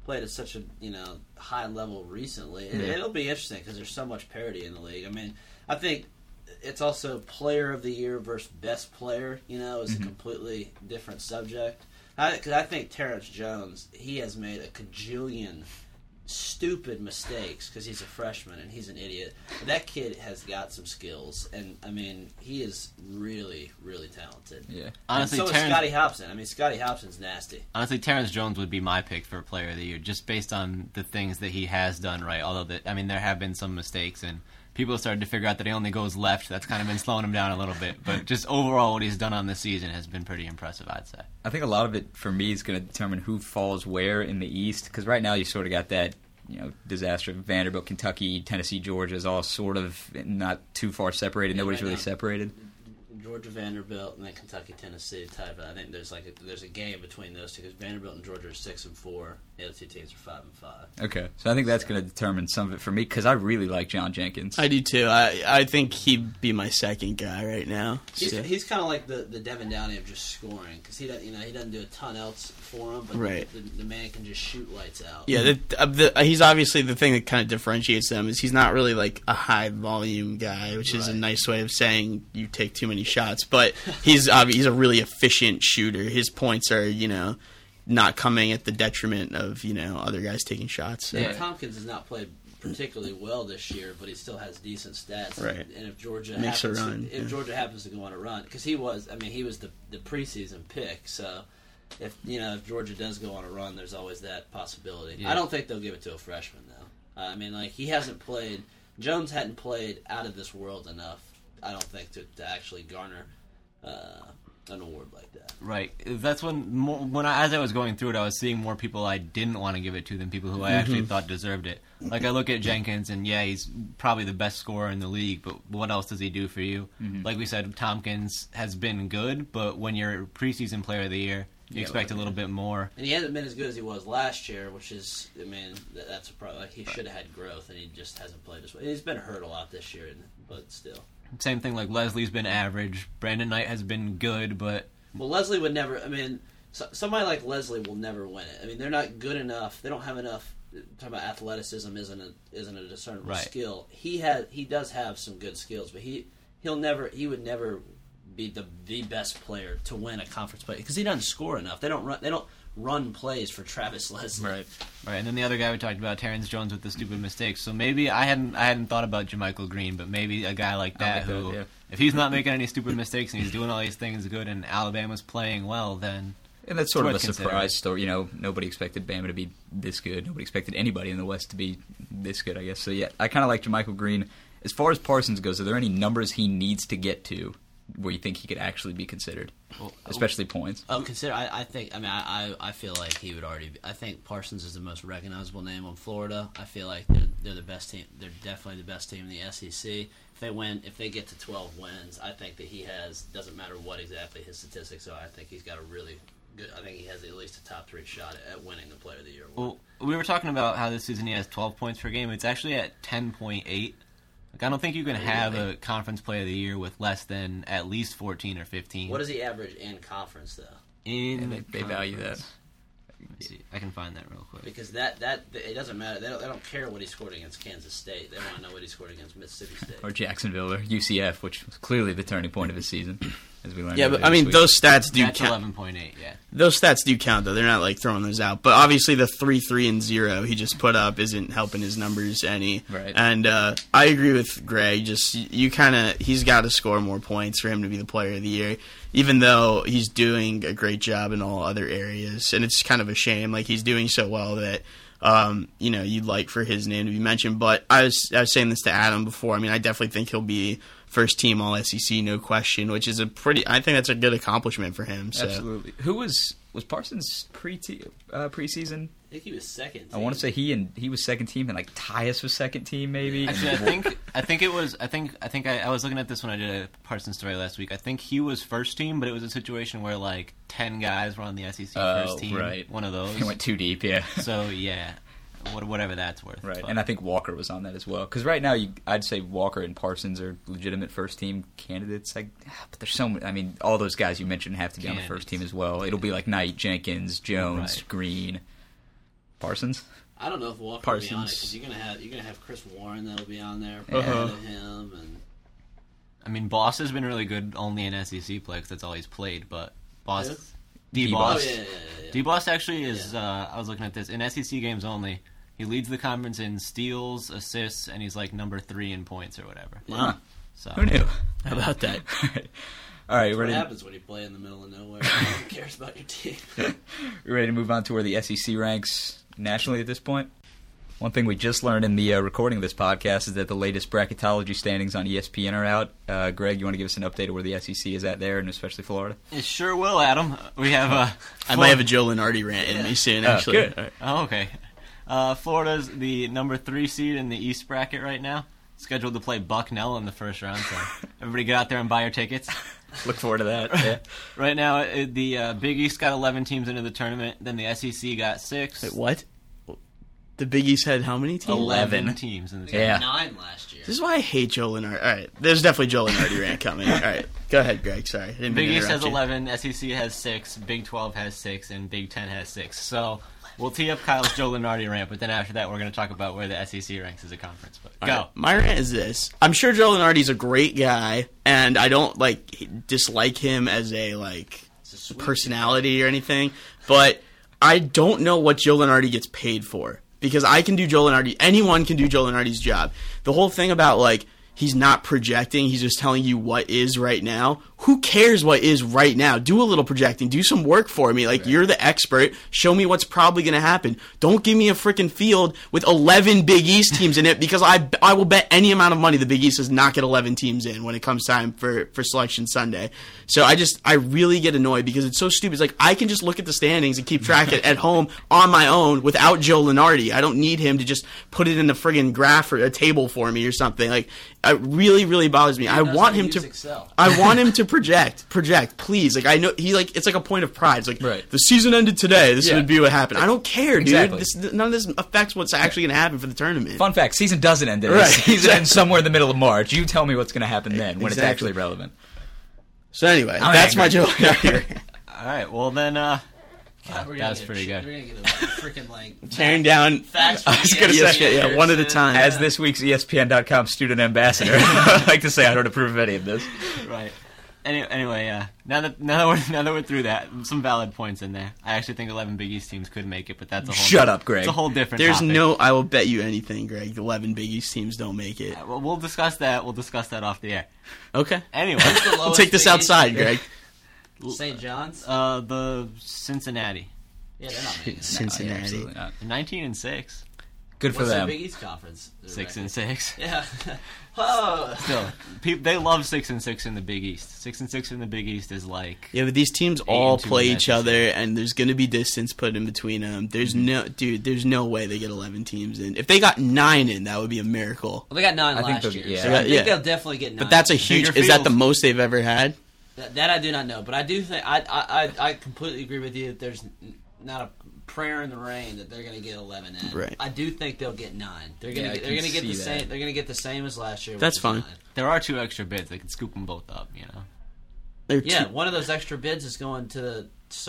played at such a high level recently. It'll be interesting because there's so much parity in the league. I mean, I think it's also player of the year versus best player. Is a completely different subject. Because I think Terrence Jones, he has made a cajillion stupid mistakes because he's a freshman and he's an idiot. But that kid has got some skills, and I mean, he is really, really talented. Yeah, honestly, and so is Scotty Hobson. I mean, Scotty Hobson's nasty. Honestly, Terrence Jones would be my pick for Player of the Year, just based on the things that he has done right. Although there have been some mistakes, and people started to figure out that he only goes left. That's kind of been slowing him down a little bit. But just overall, what he's done on this season has been pretty impressive, I'd say. I think a lot of it, for me, is going to determine who falls where in the East. Because right now you sort of got that, disaster. Vanderbilt, Kentucky, Tennessee, Georgia is all sort of not too far separated. Yeah, Nobody's right really now, separated. Georgia, Vanderbilt, and then Kentucky, Tennessee type. I think there's a game between those two because Vanderbilt and Georgia are 6-4. The other two teams are 5-5. Okay, so I think that's going to determine some of it for me because I really like John Jenkins. I do too. I think he'd be my second guy right now. He's kind of like the Devin Downey of just scoring because he doesn't do a ton else for him, but right. the man can just shoot lights out. Yeah, he's obviously the thing that kind of differentiates them is he's not really like a high volume guy, which is a nice way of saying you take too many shots. But he's a really efficient shooter. His points are not coming at the detriment of other guys taking shots. So. Yeah, Tompkins has not played particularly well this year, but he still has decent stats. Right. And if Georgia makes happens a run, Georgia happens to go on a run, because he was the preseason pick. So if Georgia does go on a run, there's always that possibility. Yeah. I don't think they'll give it to a freshman though. I mean, he hasn't played. Jones hadn't played out of this world enough, I don't think, to actually garner an award like that. Right. That's as I was going through it, I was seeing more people I didn't want to give it to than people who I actually thought deserved it. Like, I look at Jenkins, and he's probably the best scorer in the league, but what else does he do for you? Like we said, Tompkins has been good, but when you're preseason player of the year, you expect a little bit more. And he hasn't been as good as he was last year, which is, I mean, that's a problem. Like, he should have had growth, and he just hasn't played as well. He's been hurt a lot this year, but still. Same thing, like Leslie's been average. Brandon Knight has been good, but... Well, Leslie would never... I mean, somebody like Leslie will never win it. I mean, they're not good enough. They don't have enough... Talking about athleticism isn't a discernible skill. He does have some good skills, but he would never be the best player to win a conference play because he doesn't score enough. They don't run plays for Travis Leslie. Right. And then the other guy we talked about, Terrence Jones, with the stupid mistakes. So maybe I hadn't thought about JaMychal Green, but maybe a guy like that who, if he's not making any stupid mistakes and he's doing all these things good and Alabama's playing well, then. And that's sort of a surprise story. Nobody expected Bama to be this good. Nobody expected anybody in the West to be this good, I guess. So, yeah, I kind of like JaMychal Green. As far as Parsons goes, are there any numbers he needs to get to where you think he could actually be considered, especially points? I feel like he would already be. I think Parsons is the most recognizable name on Florida. I feel like they're the best team. They're definitely the best team in the SEC. If they get to 12 wins, I think that he has, doesn't matter what exactly his statistics are, I think he's got a really good, I think he has at least a top 3 shot at winning the Player of the Year award. Well, we were talking about how this season he has 12 points per game. It's actually at 10.8. Like, I don't think you can have a conference player of the year with less than at least 14 or 15. What does he average in conference, though? They value that. Let me see. I can find that real quick. Because that it doesn't matter. They don't care what he scored against Kansas State. They want to know what he scored against Mississippi State. Or Jacksonville or UCF, which was clearly the turning point of his season, as we learned. Yeah, but I mean, those stats do count. That's 11.8, yeah. Those stats do count, though. They're not, like, throwing those out. But obviously the 3-3-0 he just put up isn't helping his numbers any. Right. And I agree with Greg. Just, he's got to score more points for him to be the Player of the Year, even though he's doing a great job in all other areas. And it's kind of a shame. Like, he's doing so well that, you'd like for his name to be mentioned. But I was saying this to Adam before. I mean, I definitely think he'll be first team All SEC, no question, which is I think that's a good accomplishment for him. So. Absolutely. Who was Parsons preseason? I think he was second team. I want to say he was second team, and like Tyus was second team, maybe. Actually, I was looking at this when I did a Parsons story last week. I think he was first team, but it was a situation where like 10 guys were on the SEC first team. Right. One of those. He went too deep, yeah. So yeah. Whatever that's worth. Right, but. and I think Walker was on that as well. Because right now, I'd say Walker and Parsons are legitimate first-team candidates. But there's so many. I mean, all those guys you mentioned have to be on the first team as well. It'll be like Knight, Jenkins, Jones, Green. Parsons. I don't know if Walker will be on it Parsons. because you're gonna have Chris Warren that'll be on there. Uh-huh. Him and I mean, Boss has been really good only in SEC play because that's all he's played. But Boss, Who? D-Boss, Oh yeah. D-Boss actually is. I was looking at this in SEC games only. He leads the conference in steals, assists, and he's like number 3 in points or whatever. Huh. So Who knew? How about that? All right, What ready? happens when you play in the middle of nowhere? Who cares about your team? We're ready to move on to where the SEC ranks nationally at this point. One thing we just learned in the recording of this podcast is that the latest bracketology standings on ESPN are out. Greg, you want to give us an update of where the SEC is at there, and especially Florida? it sure will, Adam. We have. I might have a Joe Lenardi rant in me soon, actually. good. All right. Oh, okay. Florida's the number 3 seed in the East bracket right now. Scheduled to play Bucknell in the first round, so everybody get out there and buy your tickets. Look forward to that. Yeah. Right now, the Big East got 11 teams into the tournament. Then the SEC got 6. Wait, what? The Big East had how many teams? 11 teams in the They tournament. got Yeah. 9 last year. This is why I hate Joe Lenardi. All right, there's definitely Joe Lenardi rant coming. All right, go ahead, Greg. Sorry, I didn't mean Big to East has interrupt you. 11, SEC has 6, Big 12 has 6, and Big 10 has 6. So we'll tee up Kyle's Joe Lenardi rant, but then after that, we're going to talk about where the SEC ranks as a conference. But All go. right, my rant is this: I'm sure Joe Lenardi's a great guy, and I don't dislike him as a It's a sweet personality or anything, but I don't know what Joe Lenardi gets paid for. Because I can do Joe Lenardi, anyone can do Joe Lenardi's job. The whole thing about he's not projecting, he's just telling you what is right now. Who cares what is right now? Do a little projecting, do some work for me. You're the expert, show me what's probably going to happen. Don't give me a freaking field with 11 Big East teams in it, because I will bet any amount of money the Big East does not get 11 teams in when it comes time for Selection Sunday. So I really get annoyed because it's so stupid. It's I can just look at the standings and keep track at home on my own without Joe Lenardi. I don't need him to just put it in the friggin' graph or a table for me or something. It really, really bothers me. I knows want how to him use to. Excel. I want him to project, please. I know he it's like a point of pride. It's Right. the season ended today. This Yeah. would be what happened. I don't care, dude. Exactly. None of this affects what's actually going to happen for the tournament. Fun fact, season doesn't end today. Right. Season ends somewhere in the middle of March. You tell me what's going to happen then, when it's Exactly. actually relevant. So anyway, I'm that's my angry. Joe Lenardi rant. All right, well then, God, that we're gonna was get pretty good. We're gonna get a freaking Tearing down. facts. I was gonna say, yeah, one at a time. As this week's ESPN.com student ambassador, I like to say I don't approve of any of this. Right. Anyway, now that we're through that, some valid points in there. I actually think 11 Big East teams could make it, but that's a whole. Shut up, Greg. It's a whole different. There's topic. I will bet you anything, Greg. 11 Big East teams don't make it. Well, we'll discuss that. We'll discuss that off the air. Okay. Anyway, We'll take this outside, Greg. St. John's. the Cincinnati, Yeah, they're not making it. Cincinnati. No, absolutely not. 19-6, Good for What's their them. Big East conference? Their 6-6. Yeah. Oh. Still, they love 6-6 in the Big East. 6-6 in the Big East is like Yeah, but these teams all 8-2 play in each SEC. other, and there's going to be distance put in between them. There's there's no way they get 11 teams in. If they got 9 in, that would be a miracle. Well, they got 9 I think last they'll- year. yeah. So Yeah, I think yeah. they'll definitely get 9. But that's a huge. Bigger Is that the field. most they've ever had? That I do not know, but I do think I completely agree with you that there's not a prayer in the rain that they're going to get 11 in. Right. I do think they'll get 9. They're going Yeah, I to can get the see that. same. They're going to get the same as last year. That's which is fine. 9. there are 2 extra bids. They can scoop them both up. They're Yeah, too- one of those extra bids is going to the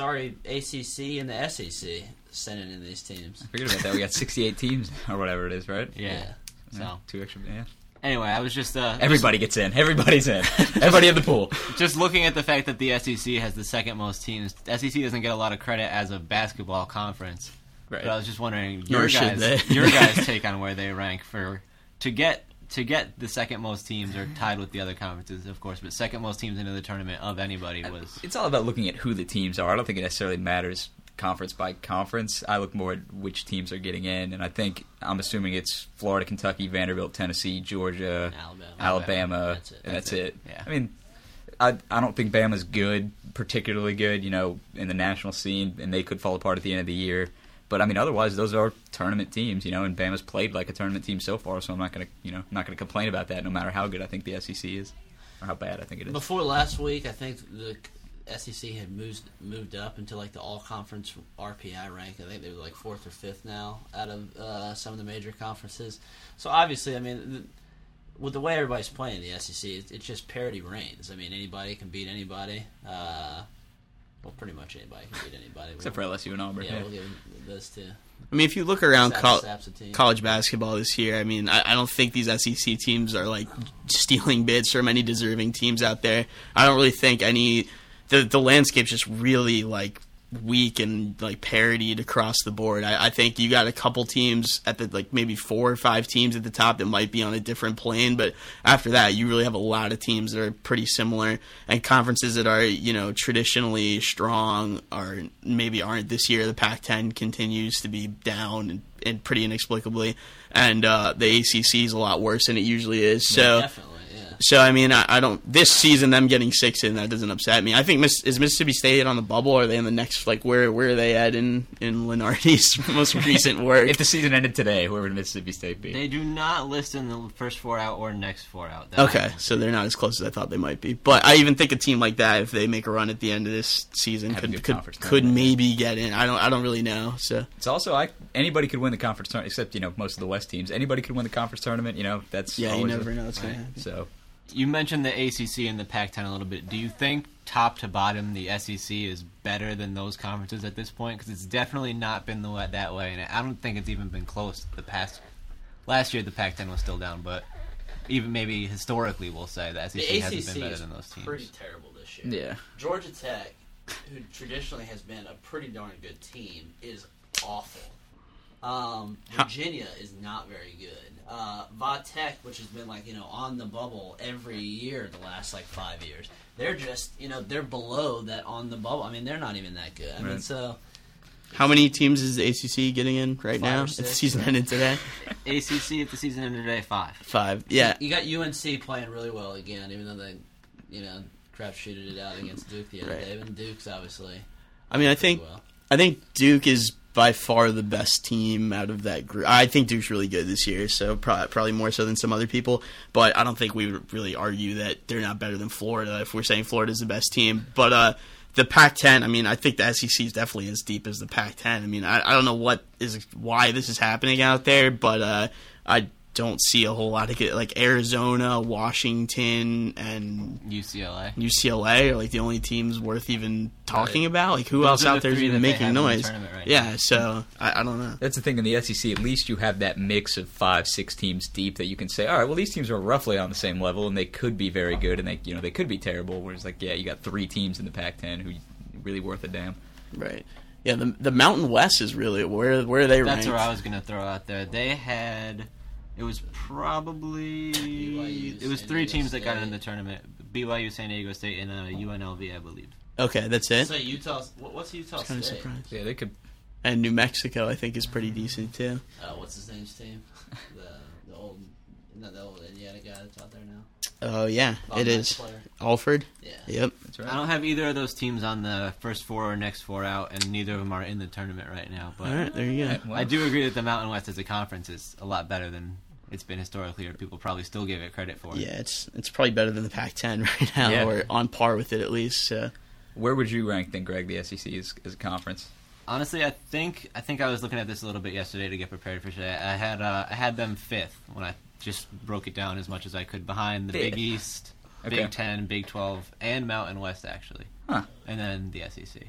ACC and the SEC sending in these teams. Forget about that. We got 68 teams or whatever it is, right? Yeah. So Yeah, 2 extra. Yeah. anyway, I was just Everybody gets in. Everybody's in. Everybody in the pool. just looking at the fact that the SEC has the second most teams. SEC doesn't get a lot of credit as a basketball conference. Right. But I was just wondering Nor your should they. guys' take on where they rank to get the second most teams, or tied with the other conferences, of course, but second most teams into the tournament of anybody was. It's all about looking at who the teams are. I don't think it necessarily matters conference by conference. I look more at which teams are getting in, and I'm assuming it's Florida, Kentucky, Vanderbilt, Tennessee, Georgia, Alabama, and that's it. Yeah. I mean, I don't think Bama's good, particularly good, in the national scene, and they could fall apart at the end of the year. But I mean, otherwise, those are tournament teams, and Bama's played like a tournament team so far. So I'm not gonna complain about that, no matter how good I think the SEC is, or how bad I think it is. Before last week, I think the SEC had moved up into like the all-conference RPI rank. I think they were like 4th or 5th now out of some of the major conferences. So obviously, I mean, with the way everybody's playing the SEC, it's just parity reigns. I mean, anybody can beat anybody. Well, pretty much anybody can beat anybody. Except for LSU and Auburn. Yeah, we'll give them those two. I mean, if you look around Sap's a team. college basketball this year, I mean, I don't think these SEC teams are like stealing bids from any deserving teams out there. I don't really think the landscape's just really like weak and like parodied across the board. I think you got a couple teams at the like maybe 4 or 5 teams at the top that might be on a different plane, but after that you really have a lot of teams that are pretty similar, and conferences that are, you know, traditionally strong are maybe aren't this year. The Pac-10 continues to be down and pretty inexplicably, and the ACC is a lot worse than it usually is. So Definitely, yeah. So, I mean, I don't... This season, them getting 6 in, that doesn't upset me. I think... Is Mississippi State on the bubble, or are they in the next... Like, where are they at in Lenardi's most recent work? If the season ended today, where would Mississippi State be? They do not list in the first 4 out or next 4 out. Okay, so they're not as close as I thought they might be. But I even think a team like that, if they make a run at the end of this season, Have a good conference could tournament. maybe get in. I don't really know. So It's also anybody could win the conference tournament, except, you know, most of the West teams. Anybody could win the conference tournament. You know, that's yeah, you always never know what's going to happen. So You mentioned the ACC and the Pac-10 a little bit. Do you think top to bottom the SEC is better than those conferences at this point? Because it's definitely not been that way, and I don't think it's even been close. Last year the Pac-10 was still down, but even maybe historically we'll say the SEC hasn't been better than those teams. Pretty terrible this year. yeah, Georgia Tech, who traditionally has been a pretty darn good team, is awful. Virginia is not very good. Va Tech, which has been like, you know, on the bubble every year the last like 5 years, they're just, you know, they're below that on the bubble. I mean, they're not even that good. I mean, Right. so How many teams is the ACC getting in right 5 now? or If the 6, season right? ended today? ACC at the season ended today 5. 5. Yeah. you got UNC playing really well again, even though they, you know, crapshooted it out against Duke the other Right. day. And Duke's obviously I mean, I pretty think well. Duke is by far the best team out of that group. I think Duke's really good this year, so probably more so than some other people. But I don't think we would really argue that they're not better than Florida if we're saying Florida's the best team. But the Pac-10, I mean, I think the SEC is definitely as deep as the Pac-10. I mean, I don't know why this is happening out there, but I don't see a whole lot of it. Like Arizona, Washington, and UCLA are like the only teams worth even talking about. Like who Those else are the out there is 3 even that they making have in the noise? tournament right Yeah, now. so I don't know. that's the thing in the SEC. At least you have that mix of 5-6 teams deep that you can say, all right, well, these teams are roughly on the same level, and they could be very good, and they could be terrible. Whereas, like, yeah, you got 3 teams in the Pac-10 who really worth a damn. Right. Yeah, the Mountain West is really where are they ranked? That's where I was going to throw out there. They had... It was probably... BYU, it was San 3 Diego teams that got State. in the tournament. BYU, San Diego State, and UNLV, I believe. Okay, that's it. So Utah, what's Utah Kind of State? surprised. Yeah, they could. And New Mexico, I think, is pretty decent too. What's his name's team? The old, not the old Indiana guy that's out there now. Oh yeah, Oh, it nice is. player. Alford. Yeah. Yep. That's right. I don't have either of those teams on the first 4 or next 4 out, and neither of them are in the tournament right now. But All right, there you go. Well, I do agree that the Mountain West as a conference is a lot better than it's been historically, or people probably still give it credit for. Yeah, it's probably better than the Pac-10 right now, Yeah. or on par with it at least. So. Where would you rank then, Greg, the SEC as a conference? Honestly, I think I was looking at this a little bit yesterday to get prepared for today. I had them 5th when I just broke it down as much as I could behind the Big 5th. East, Okay. Big 10, Big 12, and Mountain West actually, Huh. and then the SEC.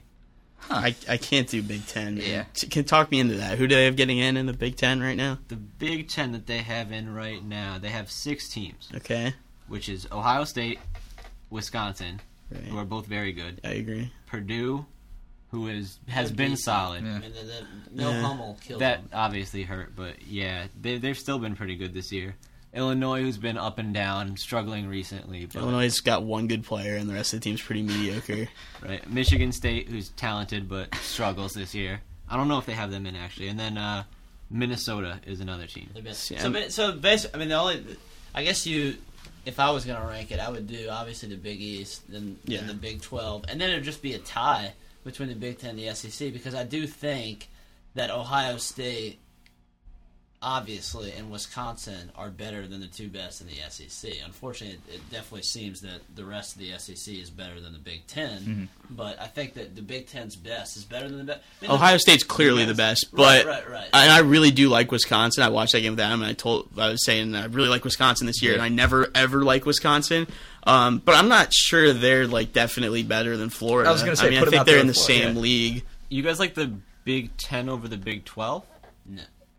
I can't do Big Ten. Man. Yeah. Can talk me into that. Who do they have getting in the Big Ten right now? The Big 10 that they have in right now, they have 6 teams, Okay. which is Ohio State, Wisconsin, who are Right. both very good, I agree. Purdue, who has They're been decent. solid. Yeah. I mean, no Yeah. Hummel killed That them. obviously hurt, but yeah, they've still been pretty good this year. Illinois, who's been up and down, struggling recently. But, Illinois has got one good player, and the rest of the team's pretty mediocre. right? Michigan State, who's talented but struggles this year. I don't know if they have them in actually. And then Minnesota is another team. They've been- Yeah. So basically, I mean, I guess if I was going to rank it, I would do obviously the Big East, then the Big 12, and then it would just be a tie between the Big 10 and the SEC, because I do think that Ohio State, obviously, and Wisconsin are better than the two best in the SEC. Unfortunately, it definitely seems that the rest of the SEC is better than the Big Ten. But I think that the Big Ten's best is better than the best. Ohio State's clearly the best, but right. and I really do like Wisconsin. I watched that game with Adam, and I was saying I really like Wisconsin this year, and I never ever like Wisconsin. But I'm not sure they're like definitely better than Florida. I was going to say, I think they're in the same yeah. league. You guys like the Big 10 over the Big 12? No.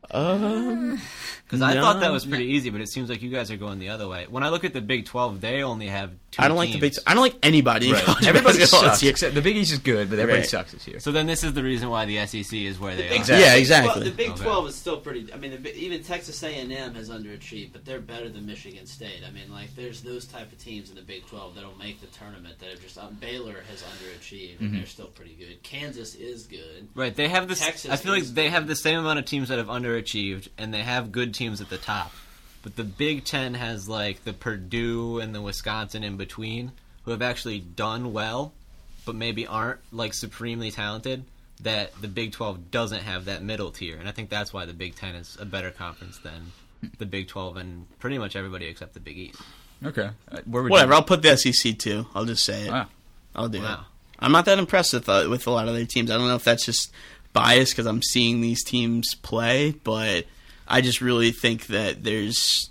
Because I thought that was pretty easy, but it seems like you guys are going the other way. When I look at the Big 12, they only have 2 I don't like the Big. I don't like anybody. in college Everybody basketball sucks. this year. Except the Big East is good, but everybody Right. sucks this year. So then this is the reason why the SEC is where they are. Yeah, exactly. The Big Okay. 12 is still pretty. I mean, even Texas A&M has underachieved, but they're better than Michigan State. I mean, like, there's those type of teams in the Big 12 that'll make the tournament that are just. Baylor has underachieved, and they're still pretty good. Kansas is good. Right, they have this. Texas I feel like is- they have the same amount of teams that have underachieved, and they have good teams at the top. But the Big 10 has like the Purdue and the Wisconsin in between, who have actually done well, but maybe aren't like supremely talented. That the Big 12 doesn't have that middle tier, and I think that's why the Big 10 is a better conference than the Big 12 and pretty much everybody except the Big East. Okay. Where would Whatever. I'll put the SEC too. I'll just say it. Wow. I'll do it. Wow. I'm not that impressed with a lot of their teams. I don't know if that's just bias because I'm seeing these teams play, but I just really think that there's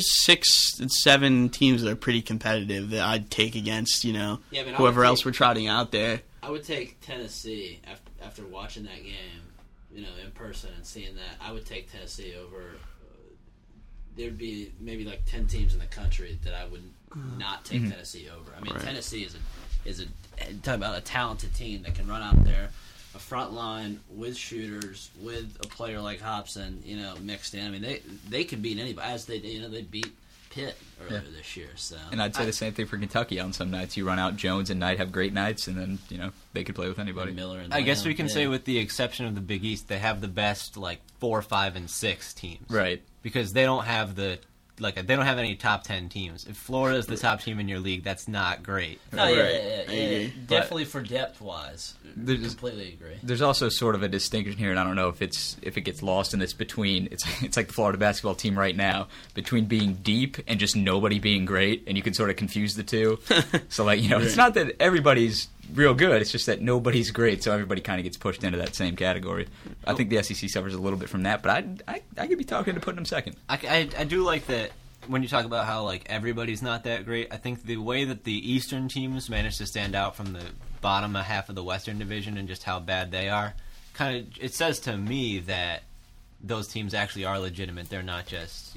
6 and 7 teams that are pretty competitive that I'd take against Yeah, I mean, I whoever would else take- we're trotting out there. I would take Tennessee after watching that game, in person and seeing that. I would take Tennessee over. There'd be maybe like 10 teams in the country that I would not take Tennessee over. I mean, Right. Tennessee is a talk about a talented team that can run out there, a front line with shooters, with a player like Hobson, mixed in. I mean, they could beat anybody. As they beat Pitt earlier this year. So, And I'd say the same thing for Kentucky. On some nights, you run out Jones and Knight have great nights, and then they could play with anybody. Miller and I guess Lamb, we can yeah. say, with the exception of the Big East, they have the best like 4, 5, and 6 teams. Right. Because they don't have they don't have any top 10 teams. If Florida is the top team in your league, that's not great. No, Right. yeah, I agree. definitely for depth wise. There's- Completely agree. There's also sort of a distinction here, and I don't know if it gets lost in this between it's like the Florida basketball team right now between being deep and just nobody being great, and you can sort of confuse the two. So it's not that everybody's real good; it's just that nobody's great, so everybody kind of gets pushed into that same category. I think the SEC suffers a little bit from that, but I could be talking to putting them second. I do like that when you talk about how like everybody's not that great. I think the way that the Eastern teams managed to stand out from the bottom half of the Western Division and just how bad they are, it says to me that those teams actually are legitimate. They're not just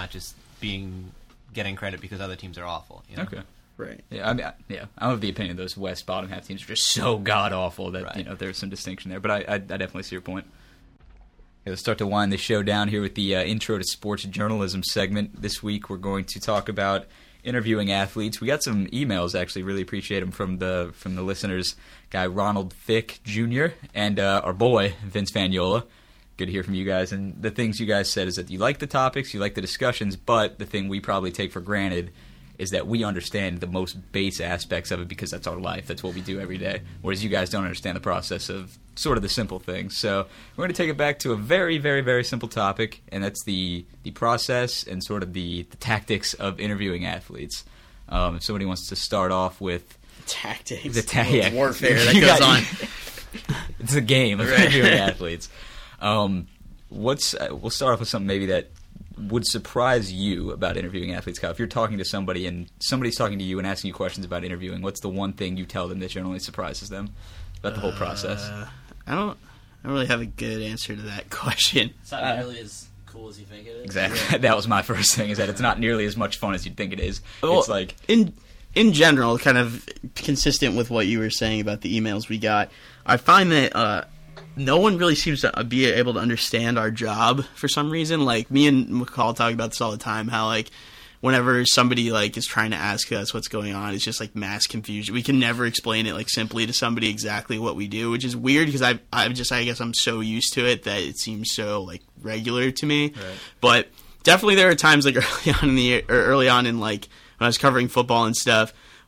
getting credit because other teams are awful. Okay. Right. Yeah, I'm of the opinion those West bottom half teams are just so god awful that Right. There's some distinction there. But I definitely see your point. Okay, let's start to wind the show down here with the intro to sports journalism segment. This week we're going to talk about interviewing athletes. We got some emails, actually, really appreciate them from the listeners. Guy Ronald Fick Jr. and our boy Vince Fagnola. Good to hear from you guys. And the things you guys said is that you like the topics, you like the discussions, but the thing we probably take for granted is that we understand the most base aspects of it because that's our life. That's what we do every day. Whereas you guys don't understand the process of sort of the simple things. So we're going to take it back to a very, very, very simple topic, and that's the process and sort of the tactics of interviewing athletes. If somebody wants to start off with Tactics. yeah. Warfare that You goes got- on. it's a game of interviewing athletes. We'll start off with something maybe that would surprise you about interviewing athletes, Kyle. If you're talking to somebody and somebody's talking to you and asking you questions about interviewing, what's the one thing you tell them that generally surprises them about the whole process? I don't really have a good answer to that question. It's not nearly as cool as you think it is. Exactly. That was my first thing, is that it's not nearly as much fun as you'd think it is. Well, It's like, in general, kind of consistent with what you were saying about the emails we got, I find that no one really seems to be able to understand our job for some reason. Like, me and McCall talk about this all the time, how, like, whenever somebody, like, is trying to ask us what's going on, it's just, like, mass confusion. We can never explain it, like, simply to somebody exactly what we do, which is weird because I guess I'm so used to it that it seems so, like, regular to me. Right. But definitely there are times, like, early on in, like, when I was covering football and stuff,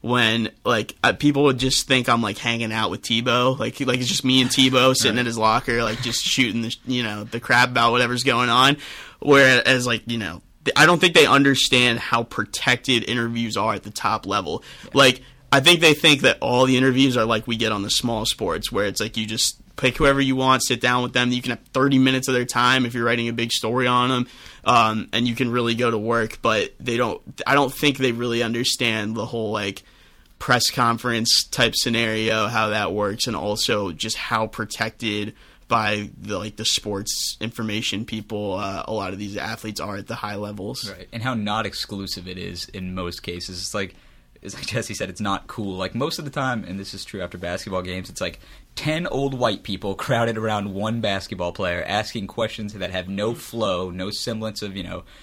when like people would just think I'm like hanging out with Tebow, like it's just me and Tebow sitting in his locker, like just shooting the crap about whatever's going on. Whereas like I don't think they understand how protected interviews are at the top level. Yeah. Like I think they think that all the interviews are like we get on the small sports, where it's like you just pick whoever you want, sit down with them. You can have 30 minutes of their time if you're writing a big story on them, and you can really go to work. But I don't think they really understand the whole like press conference type scenario, how that works, and also just how protected by the sports information people a lot of these athletes are at the high levels. Right, and how not exclusive it is in most cases. It's like Jesse said, it's not cool. Like most of the time, and this is true after basketball games, it's like 10 old white people crowded around one basketball player asking questions that have no flow, no semblance of,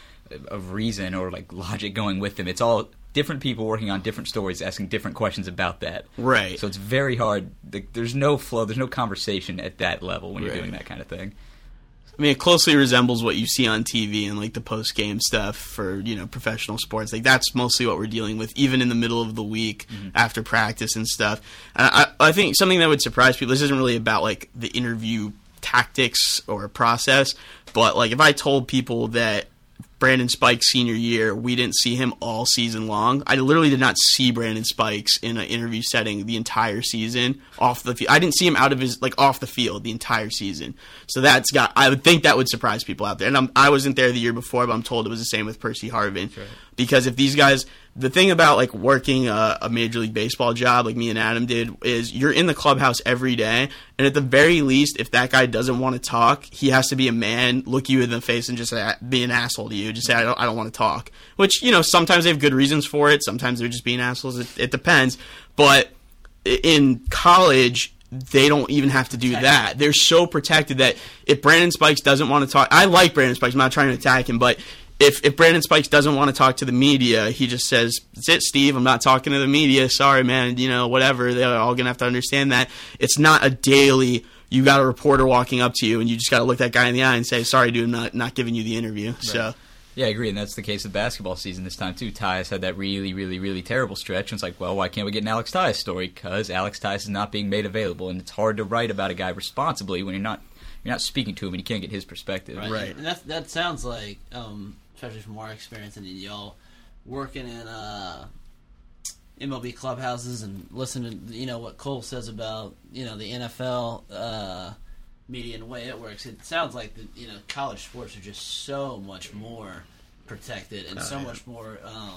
of reason or like logic going with them. It's all different people working on different stories asking different questions about that. Right. So it's very hard. There's no flow, there's no conversation at that level when you're doing that kind of thing. I mean, it closely resembles what you see on TV and like the post-game stuff for, professional sports. Like that's mostly what we're dealing with, even in the middle of the week after practice and stuff. And I think something that would surprise people, this isn't really about like the interview tactics or process, but like if I told people that Brandon Spike's senior year, we didn't see him all season long. I literally did not see Brandon Spikes in an interview setting the entire season off the field. I didn't see him out of his off the field the entire season. So I would think that would surprise people out there. And I wasn't there the year before, but I'm told it was the same with Percy Harvin. Right. Because if these guys, the thing about like working a Major League Baseball job like me and Adam did is you're in the clubhouse every day, and at the very least, if that guy doesn't want to talk, he has to be a man, look you in the face, and just be an asshole to you. Just say, I don't want to talk. Which, sometimes they have good reasons for it. Sometimes they're just being assholes. It depends. But in college, they don't even have to do that. They're so protected that if Brandon Spikes doesn't want to talk, I like Brandon Spikes. I'm not trying to attack him, but if Brandon Spikes doesn't want to talk to the media, he just says, "That's it, Steve. I'm not talking to the media. Sorry, man. Whatever. They're all gonna have to understand that it's not a daily. You got a reporter walking up to you, and you just got to look that guy in the eye and say, "Sorry, dude, I'm not giving you the interview." Right. So. Yeah, I agree, and that's the case with basketball season this time, too. Tyus had that really, really, really terrible stretch, and it's like, well, why can't we get an Alex Tyus story? Because Alex Tyus is not being made available, and it's hard to write about a guy responsibly when you're not speaking to him and you can't get his perspective. Right. And that sounds like, especially from our experience and y'all working in MLB clubhouses and listening to, what Cole says about, the NFL media and the way it works, it sounds like college sports are just so much more protected and much more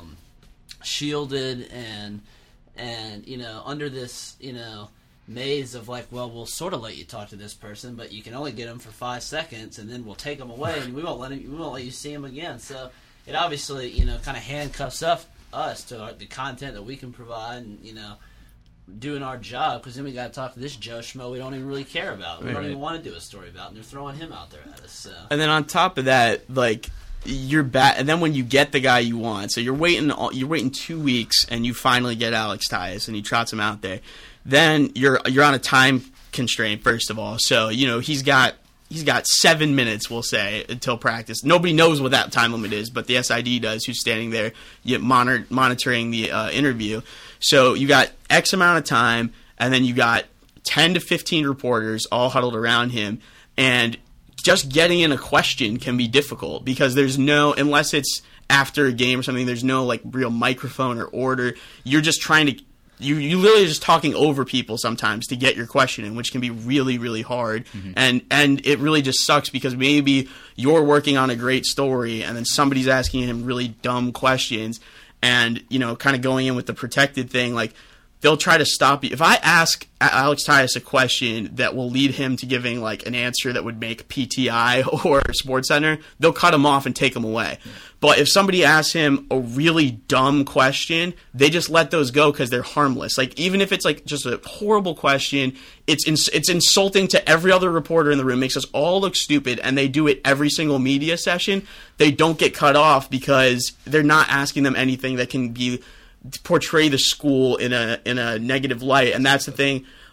shielded and under this maze of like, well, we'll sort of let you talk to this person, but you can only get them for 5 seconds, and then we'll take them away, and we won't let you see them again. So it obviously kind of handcuffs us to the content that we can provide, and doing our job, because then we got to talk to this Joe Schmo we don't even really care about. We don't even want to do a story about, and they're throwing him out there at us. So. And then on top of that, like you're back, and then when you get the guy you want, so you're waiting 2 weeks, and you finally get Alex Tyus, and he trots him out there. Then you're on a time constraint first of all, so he's got 7 minutes, we'll say, until practice. Nobody knows what that time limit is, but the SID does, who's standing there monitoring the interview. So you got X amount of time, and then you got 10 to 15 reporters all huddled around him, and just getting in a question can be difficult because there's no, unless it's after a game or something, there's no like real microphone or order. You're just trying to You literally are just talking over people sometimes to get your question in, which can be really, really hard. Mm-hmm. And it really just sucks because maybe you're working on a great story and then somebody's asking him really dumb questions and, kind of going in with the protected thing. Like, they'll try to stop you. If I ask Alex Tyus a question that will lead him to giving like an answer that would make PTI or SportsCenter, they'll cut him off and take him away. Yeah. But if somebody asks him a really dumb question, they just let those go because they're harmless. Like, even if it's like just a horrible question, it's insulting to every other reporter in the room, makes us all look stupid, and they do it every single media session. They don't get cut off because they're not asking them anything that can be portray the school in a negative light. And that's the thing.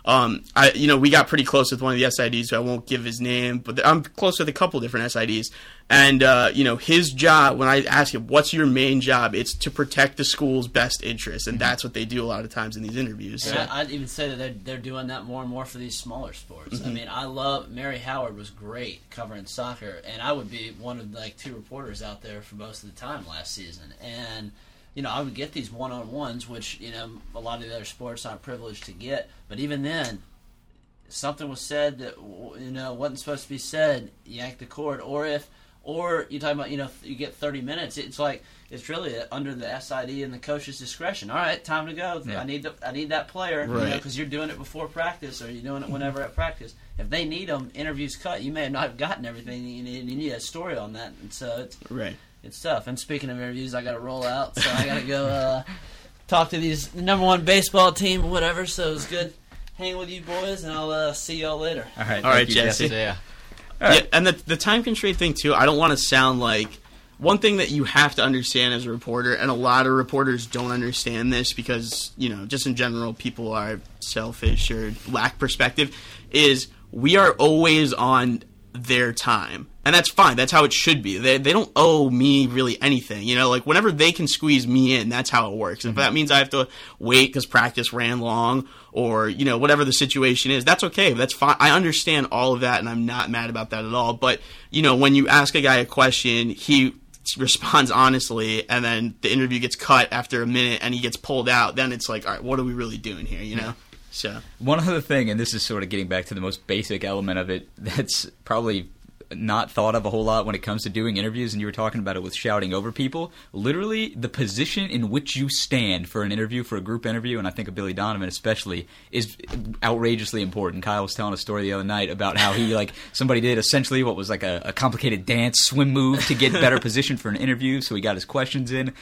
We got pretty close with one of the SIDs, so I won't give his name, but I'm close with a couple different SIDs. And, his job, when I ask him, what's your main job? It's to protect the school's best interests, and that's what they do a lot of times in these interviews. So. Yeah, I'd even say that they're doing that more and more for these smaller sports. I mean, Mary Howard was great covering soccer, and I would be one of, 2 reporters out there for most of the time last season. And I would get these one-on-ones, which, a lot of the other sports aren't privileged to get. But even then, something was said that, wasn't supposed to be said, yank the cord. Or you talk about, you get 30 minutes. It's it's really under the SID and the coach's discretion. All right, time to go. Yeah. I need that player, right. Because you're doing it before practice or you're doing it whenever at practice. If they need them, interviews cut. You may have not gotten everything you need. You need a story on that. And so it's tough. And speaking of interviews, I got to roll out. So I got to go talk to the number 1 baseball team or whatever. So it's good hanging with you boys, and I'll see y'all later. All right, Jesse. Yeah. Right. Yeah, and the time constraint thing, too, I don't want to sound like... One thing that you have to understand as a reporter, and a lot of reporters don't understand this because, just in general, people are selfish or lack perspective, is we are always on their time. And that's fine. That's how it should be. They don't owe me really anything. Whenever they can squeeze me in, that's how it works. If that means I have to wait because practice ran long or, whatever the situation is, that's okay. That's fine. I understand all of that, and I'm not mad about that at all. But, when you ask a guy a question, he responds honestly, and then the interview gets cut after a minute and he gets pulled out, then it's like, all right, what are we really doing here, Yeah. So one other thing, and this is sort of getting back to the most basic element of it that's probably not thought of a whole lot when it comes to doing interviews, and you were talking about it with shouting over people. Literally, the position in which you stand for an interview, for a group interview, and I think of Billy Donovan especially, is outrageously important. Kyle was telling a story the other night about how he, somebody did essentially what was a complicated dance, swim move to get better position for an interview, so he got his questions in.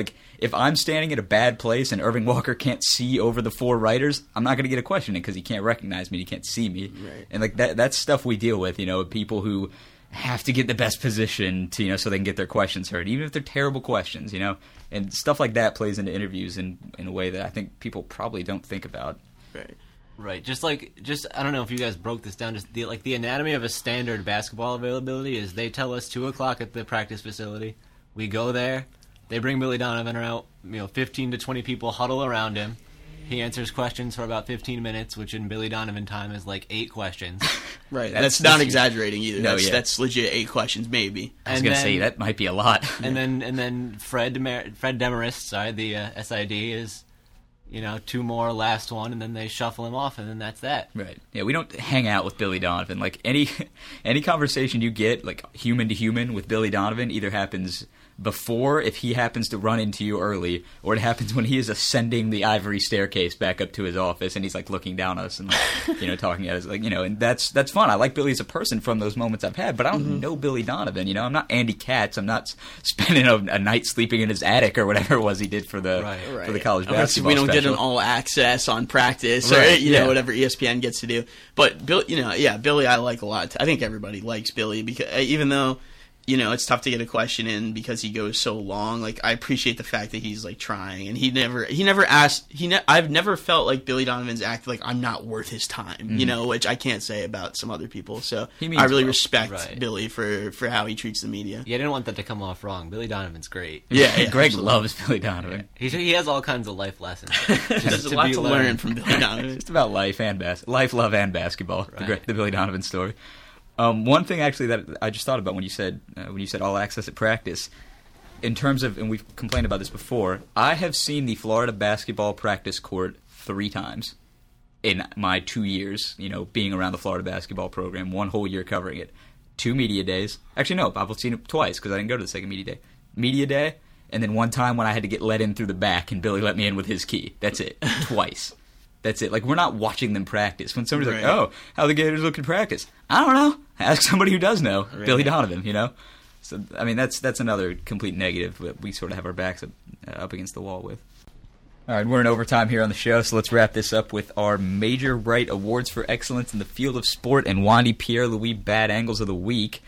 If I'm standing at a bad place and Irving Walker can't see over the 4 writers, I'm not going to get a question in because he can't recognize me, he can't see me. Right. And that's stuff we deal with, people who have to get the best position to, so they can get their questions heard, even if they're terrible questions, and stuff like that plays into interviews in a way that I think people probably don't think about. Right. Just I don't know if you guys broke this down. Just the anatomy of a standard basketball availability is they tell us 2:00 at the practice facility. We go there. They bring Billy Donovan out. 15 to 20 people huddle around him. He answers questions for about 15 minutes, which in Billy Donovan time is 8 questions. Right. That's not exaggerating either. No, that's legit 8 questions, maybe. I was going to say, that might be a lot. And then Fred Demarest, the SID, is, 2 more, last one, and then they shuffle him off, and then that's that. Right. Yeah, we don't hang out with Billy Donovan. Any conversation you get, human to human with Billy Donovan either happens before, if he happens to run into you early, or it happens when he is ascending the ivory staircase back up to his office and he's looking down at us and talking at us, and that's fun. I like Billy as a person from those moments I've had, but I don't know Billy Donovan. I'm not Andy Katz. I'm not spending a night sleeping in his attic or whatever it was he did for the for the college basketball. We don't special. get an all access on practice or whatever ESPN gets to do. But Billy I like a lot. I think everybody likes Billy because even though it's tough to get a question in because he goes so long. I appreciate the fact that he's trying, and he never asked. I've never felt like Billy Donovan's acted like I'm not worth his time. Which I can't say about some other people. So I really respect Billy for how he treats the media. Yeah, I didn't want that to come off wrong. Billy Donovan's great. Yeah, Greg loves Billy Donovan. He has all kinds of life lessons. There's a lot to learn from Billy Donovan. It's just about life, love, and basketball. Right. The Billy Donovan story. One thing actually that I just thought about when you said all access at practice, in terms of, and we've complained about this before, I have seen the Florida basketball practice court 3 times in my 2 years, being around the Florida basketball program, 1 whole year covering it. 2 media days. Actually, no, I've seen it twice because I didn't go to the second media day. Media day, and then 1 time when I had to get let in through the back and Billy let me in with his key. That's it. Twice. That's it. We're not watching them practice. When somebody's like, oh, how the Gators look in practice? I don't know. Ask somebody who does know. Right. Billy Donovan, So, I mean, that's another complete negative that we sort of have our backs up against the wall with. All right, we're in overtime here on the show, so let's wrap this up with our Major Right Awards for Excellence in the Field of Sport and Wandy Pierre-Louis Bad Angles of the Week.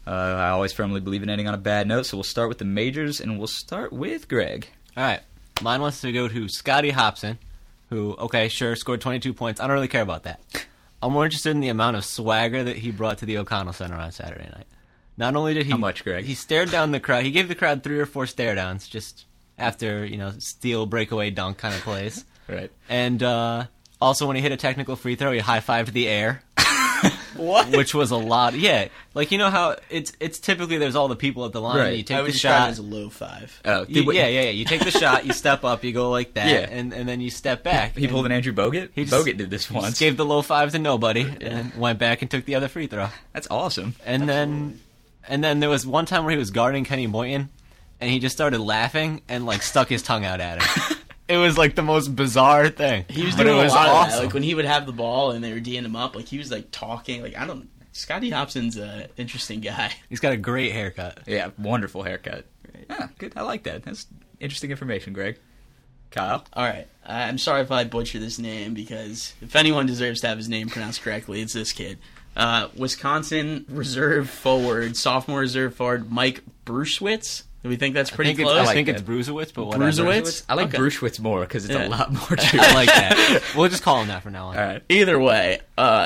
I always firmly believe in ending on a bad note, so we'll start with the majors, and we'll start with Greg. All right. Mine wants to go to Scotty Hopson, who, okay, sure, scored 22 points. I don't really care about that. I'm more interested in the amount of swagger that he brought to the O'Connell Center on Saturday night. Not only did he... How much, Greg? He stared down the crowd. He gave the crowd 3 or 4 stare downs just after, steal, breakaway, dunk kind of plays. Right. And also when he hit a technical free throw, he high-fived the air. What? Which was a lot. Yeah. Like, you know how it's typically there's all the people at the line. Right. And you take I the would describe it shot. as a low 5. Oh, Yeah. You take the shot, you step up, you go like that, Yeah. and then you step back. He pulled an Andrew Bogut? He just- Bogut did this He once. just gave the low 5 to nobody, and went back and took the other free throw. That's awesome. And then there was one time where he was guarding Kenny Boynton, and he just started laughing and like stuck his tongue out at him. It was like the most bizarre thing. He was But doing it was a lot of that. awesome. Like when he would have the ball and they were D'ing him up, like he was like talking. Like Scotty Hobson's an interesting guy. He's got a great haircut. Yeah, wonderful haircut. Yeah, good. I like that. That's interesting information, Greg. Kyle? All right, I'm sorry if I butcher this name because if anyone deserves to have his name pronounced correctly, it's this kid. Wisconsin sophomore reserve forward Mike Bruschwitz. Do we think that's pretty close? I think that. it's Bruzewitz, but whatever. Bruzewitz? I like Okay. Bruschwitz more because it's Yeah. a lot more true. I like that. We'll just call him that from now on. All right. Either way,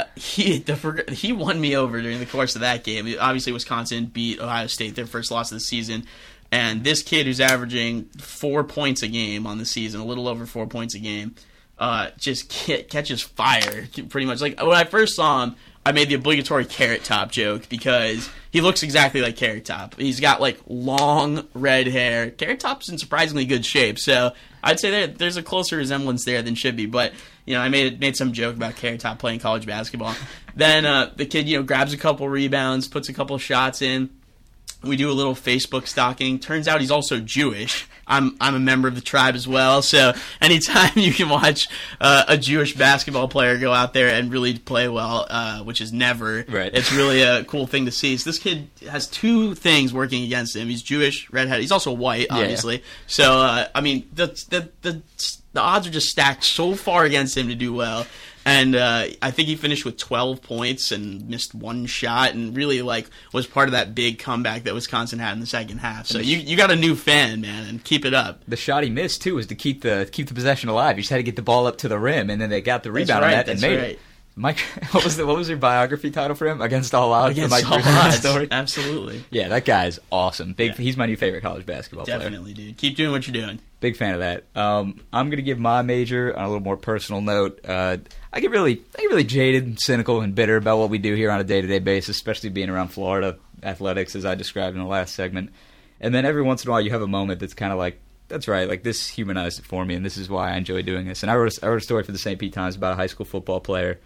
he won me over during the course of that game. Obviously, Wisconsin beat Ohio State, their first loss of the season. And this kid who's averaging 4 points a game on the season, a little over 4 points a game, just catches fire pretty much. Like when I first saw him, I made the obligatory Carrot Top joke because he looks exactly like Carrot Top. He's got like long red hair. Carrot Top's in surprisingly good shape, so I'd say there's a closer resemblance there than should be. But I made some joke about Carrot Top playing college basketball. Then the kid grabs a couple rebounds, puts a couple shots in. We do a little Facebook stalking. Turns out he's also Jewish. I'm a member of the tribe as well. So anytime you can watch a Jewish basketball player go out there and really play well, which is never, Right. It's really a cool thing to see. So this kid has 2 things working against him. He's Jewish, redhead. He's also white, obviously. So the odds are just stacked so far against him to do well. And I think he finished with 12 points and missed 1 shot, and really was part of that big comeback that Wisconsin had in the second half. So you got a new fan, man, and keep it up. The shot he missed too was to keep the possession alive. You just had to get the ball up to the rim, and then they got the rebound on that and made it. Mike, what was your biography title for him? Against All Odds. Against Mike all Bruce odds, story. absolutely, Yeah, that guy's awesome. He's my new favorite college basketball player. definitely, dude. Keep doing what you're doing. Big fan of that. I'm going to give my major on a little more personal note. I get really jaded and cynical and bitter about what we do here on a day-to-day basis, especially being around Florida athletics, as I described in the last segment. And then every once in a while you have a moment that's kind of like, that's right, like this humanized it for me, and this is why I enjoy doing this. And I wrote a story for the St. Pete Times about a high school football player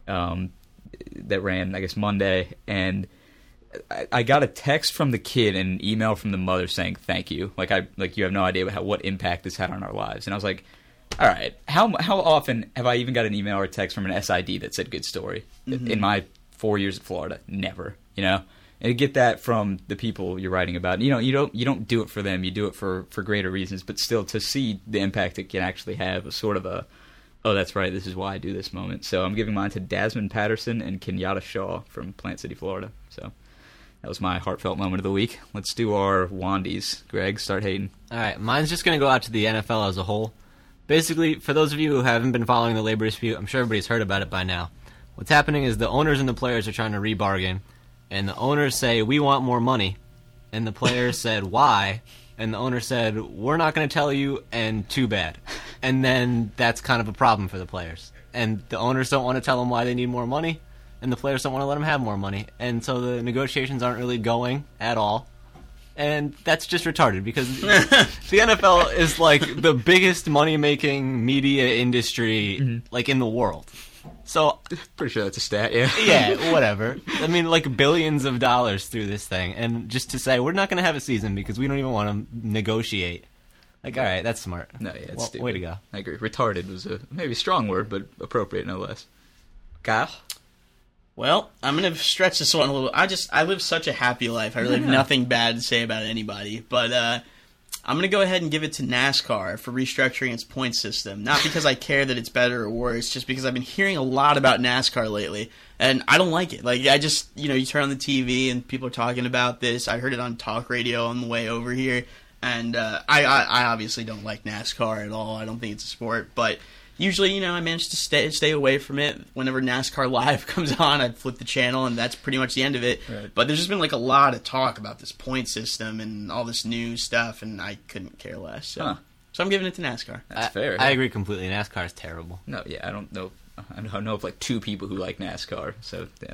that ran, I guess, Monday, and I got a text from the kid and an email from the mother saying thank you. Like you have no idea what impact this had on our lives. And I was like, all right, how often have I even got an email or a text from an SID that said good story in my 4 years at Florida? Never, And to get that from the people you're writing about, you don't do it for them, you do it for greater reasons, but still to see the impact it can actually have a sort of a, oh, that's right, this is why I do this moment. So I'm giving mine to Desmond Patterson and Kenyatta Shaw from Plant City, Florida. So that was my heartfelt moment of the week. Let's do our Wandies. Greg, start hating. All right, mine's just going to go out to the NFL as a whole. Basically, for those of you who haven't been following the labor dispute, I'm sure everybody's heard about it by now. What's happening is the owners and the players are trying to rebargain, and the owners say, we want more money, and the players said, why? And the owner said, we're not going to tell you, and too bad. And then that's kind of a problem for the players. And the owners don't want to tell them why they need more money, and the players don't want to let them have more money. And so the negotiations aren't really going at all. And that's just retarded because the NFL is like the biggest money-making media industry like in the world. So Pretty sure that's a stat, yeah. yeah, whatever. I mean, like billions of dollars through this thing, and just to say we're not going to have a season because we don't even want to negotiate. Like, all right, that's smart. No, yeah, it's Well, stupid. way to go. I agree. Retarded was maybe a strong word, but appropriate no less. Kyle? Well, I'm going to stretch this one a little. I live such a happy life. I really have nothing bad to say about anybody. But I'm going to go ahead and give it to NASCAR for restructuring its point system. Not because I care that it's better or worse, just because I've been hearing a lot about NASCAR lately. And I don't like it. Like, I just, you turn on the TV and people are talking about this. I heard it on talk radio on the way over here. And I obviously don't like NASCAR at all. I don't think it's a sport. But Usually, I manage to stay away from it. Whenever NASCAR Live comes on, I flip the channel, and that's pretty much the end of it. Right. But there's just been, a lot of talk about this point system and all this new stuff, and I couldn't care less. So I'm giving it to NASCAR. That's fair. I agree completely. NASCAR is terrible. No, yeah, I don't know. I know of, 2 people who like NASCAR, so... Yeah.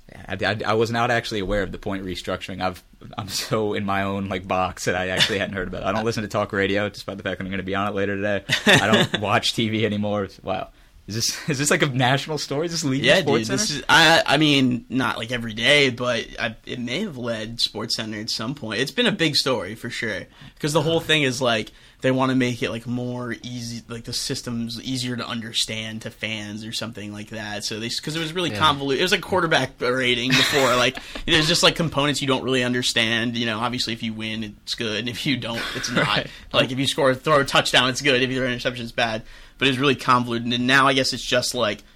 I was not actually aware of the point restructuring. I'm so in my own box that I actually hadn't heard about it. I don't listen to talk radio, despite the fact that I'm going to be on it later today. I don't watch TV anymore. Wow, is this a national story? Is this leading Sports Center? This is. I mean, not every day, but it may have led Sports Center at some point. It's been a big story for sure because the whole thing is they want to make it more easy, the system's easier to understand to fans or something like that. So because it was really convoluted. It was like quarterback rating before. There's just components you don't really understand. Obviously if you win, it's good. And if you don't, it's not. Right. If you throw a touchdown, it's good. If you throw an interception, it's bad. But it's really convoluted. And now I guess it's just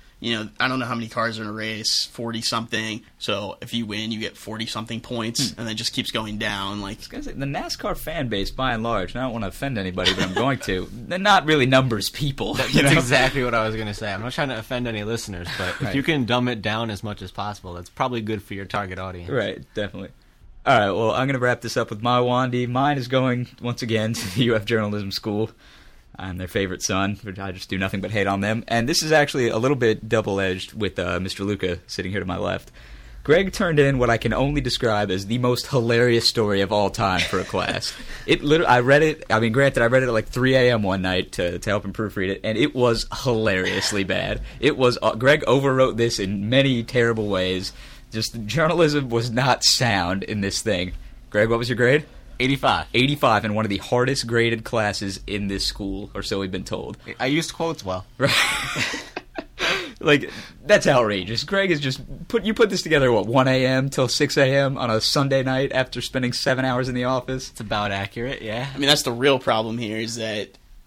I don't know how many cars are in a race, 40-something. So if you win, you get 40-something points, and then it just keeps going down. I was gonna say, the NASCAR fan base, by and large, and I don't want to offend anybody, but I'm going to, they're not really numbers people. That's exactly what I was going to say. I'm not trying to offend any listeners, but if you can dumb it down as much as possible, that's probably good for your target audience. Right, definitely. All right, well, I'm going to wrap this up with my Wandy. Mine is going, once again, to the UF Journalism School. I'm their favorite son. I just do nothing but hate on them. And this is actually a little bit double-edged with Mr. Luca sitting here to my left. Greg turned in what I can only describe as the most hilarious story of all time for a class. I read it. I mean, granted, I read it at 3 a.m. one night to help him proofread it, and it was hilariously bad. It was Greg overwrote this in many terrible ways. Just journalism was not sound in this thing. Greg, what was your grade? 85. 85 in one of the hardest graded classes in this school, or so we've been told. I used quotes well. Right. That's outrageous. Greg is just put this together, 1 a.m. till 6 a.m. on a Sunday night after spending 7 hours in the office? It's about accurate, yeah. I mean, that's the real problem here is that,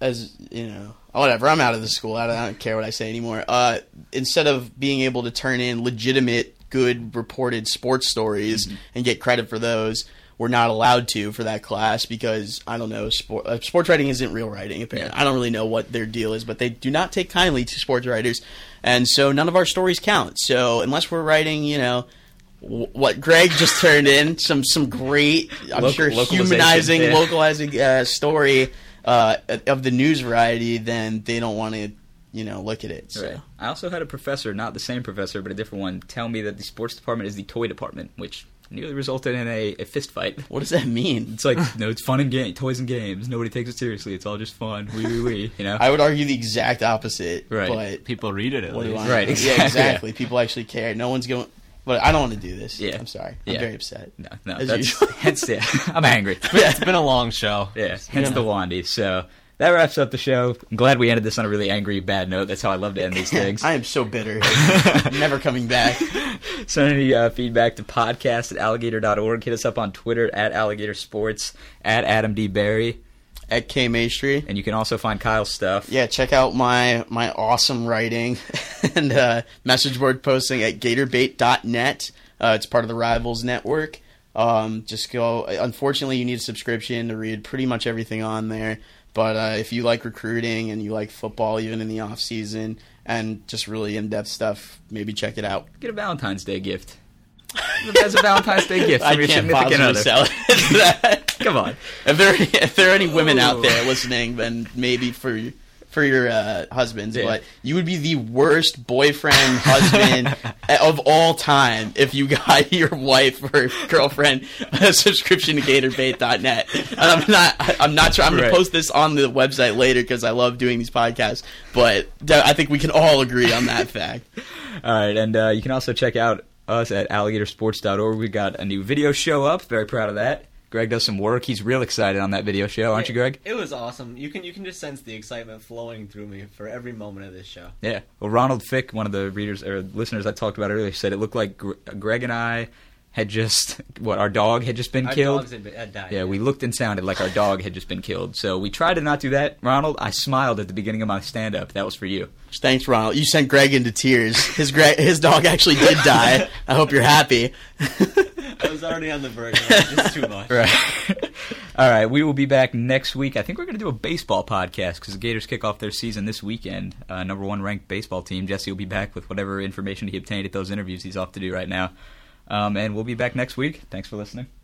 whatever, I'm out of the school. I don't care what I say anymore. Instead of being able to turn in legitimate, good, reported sports stories and get credit for those, we're not allowed to for that class because, I don't know, sports writing isn't real writing, apparently. Yeah. I don't really know what their deal is, but they do not take kindly to sports writers, and so none of our stories count. So unless we're writing, what Greg just turned in, some great, I'm sure, humanizing, localizing story of the news variety, then they don't want to look at it. So. Right. I also had a professor, not the same professor, but a different one, tell me that the sports department is the toy department, which nearly resulted in a fist fight. What does that mean? It's it's fun and toys and games. Nobody takes it seriously. It's all just fun. We. I would argue the exact opposite. Right. But people read it at least. Right. Exactly. Yeah, exactly. People actually care. No one's going. But I don't want to do this. Yeah. I'm sorry. I'm very upset. No. Hence, I'm angry. It's been a long show. Yeah. Hence the Wandy. So. That wraps up the show. I'm glad we ended this on a really angry, bad note. That's how I love to end these things. I am so bitter. Never coming back. Send any feedback to podcast@alligator.org. Hit us up on Twitter @AlligatorSports, @Adam D. Barry. @K Maestri. And you can also find Kyle's stuff. Yeah, check out my awesome writing and message board posting at gatorbait.net. It's part of the Rivals Network. Just go. Unfortunately, you need a subscription to read pretty much everything on there. But if you like recruiting and you like football, even in the off season, and just really in-depth stuff, maybe check it out. Get a Valentine's Day gift. That's a Valentine's Day gift from your significant other. Sell it. Come on. If there are any women out there listening, then maybe for your husbands, but you would be the worst boyfriend, husband of all time if you got your wife or girlfriend a subscription to GatorBait.net. And I'm not sure. I'm going to post this on the website later because I love doing these podcasts, but I think we can all agree on that fact. All right, and you can also check out us at alligatorsports.org. We got a new video show up. Very proud of that. Greg does some work. He's real excited on that video show, aren't you, Greg? It was awesome. You can just sense the excitement flowing through me for every moment of this show. Yeah. Well, Ronald Fick, one of the readers or listeners I talked about earlier, said it looked like Greg and I had just our dog had just been killed. Our dogs had died. Yeah, we looked and sounded like our dog had just been killed. So we tried to not do that. Ronald, I smiled at the beginning of my stand-up. That was for you. Thanks, Ronald. You sent Greg into tears. His dog actually did die. I hope you're happy. I was already on the verge. It's too much. Right. All right, we will be back next week. I think we're going to do a baseball podcast because the Gators kick off their season this weekend. Number 1 ranked baseball team. Jesse will be back with whatever information he obtained at those interviews he's off to do right now. And we'll be back next week. Thanks for listening.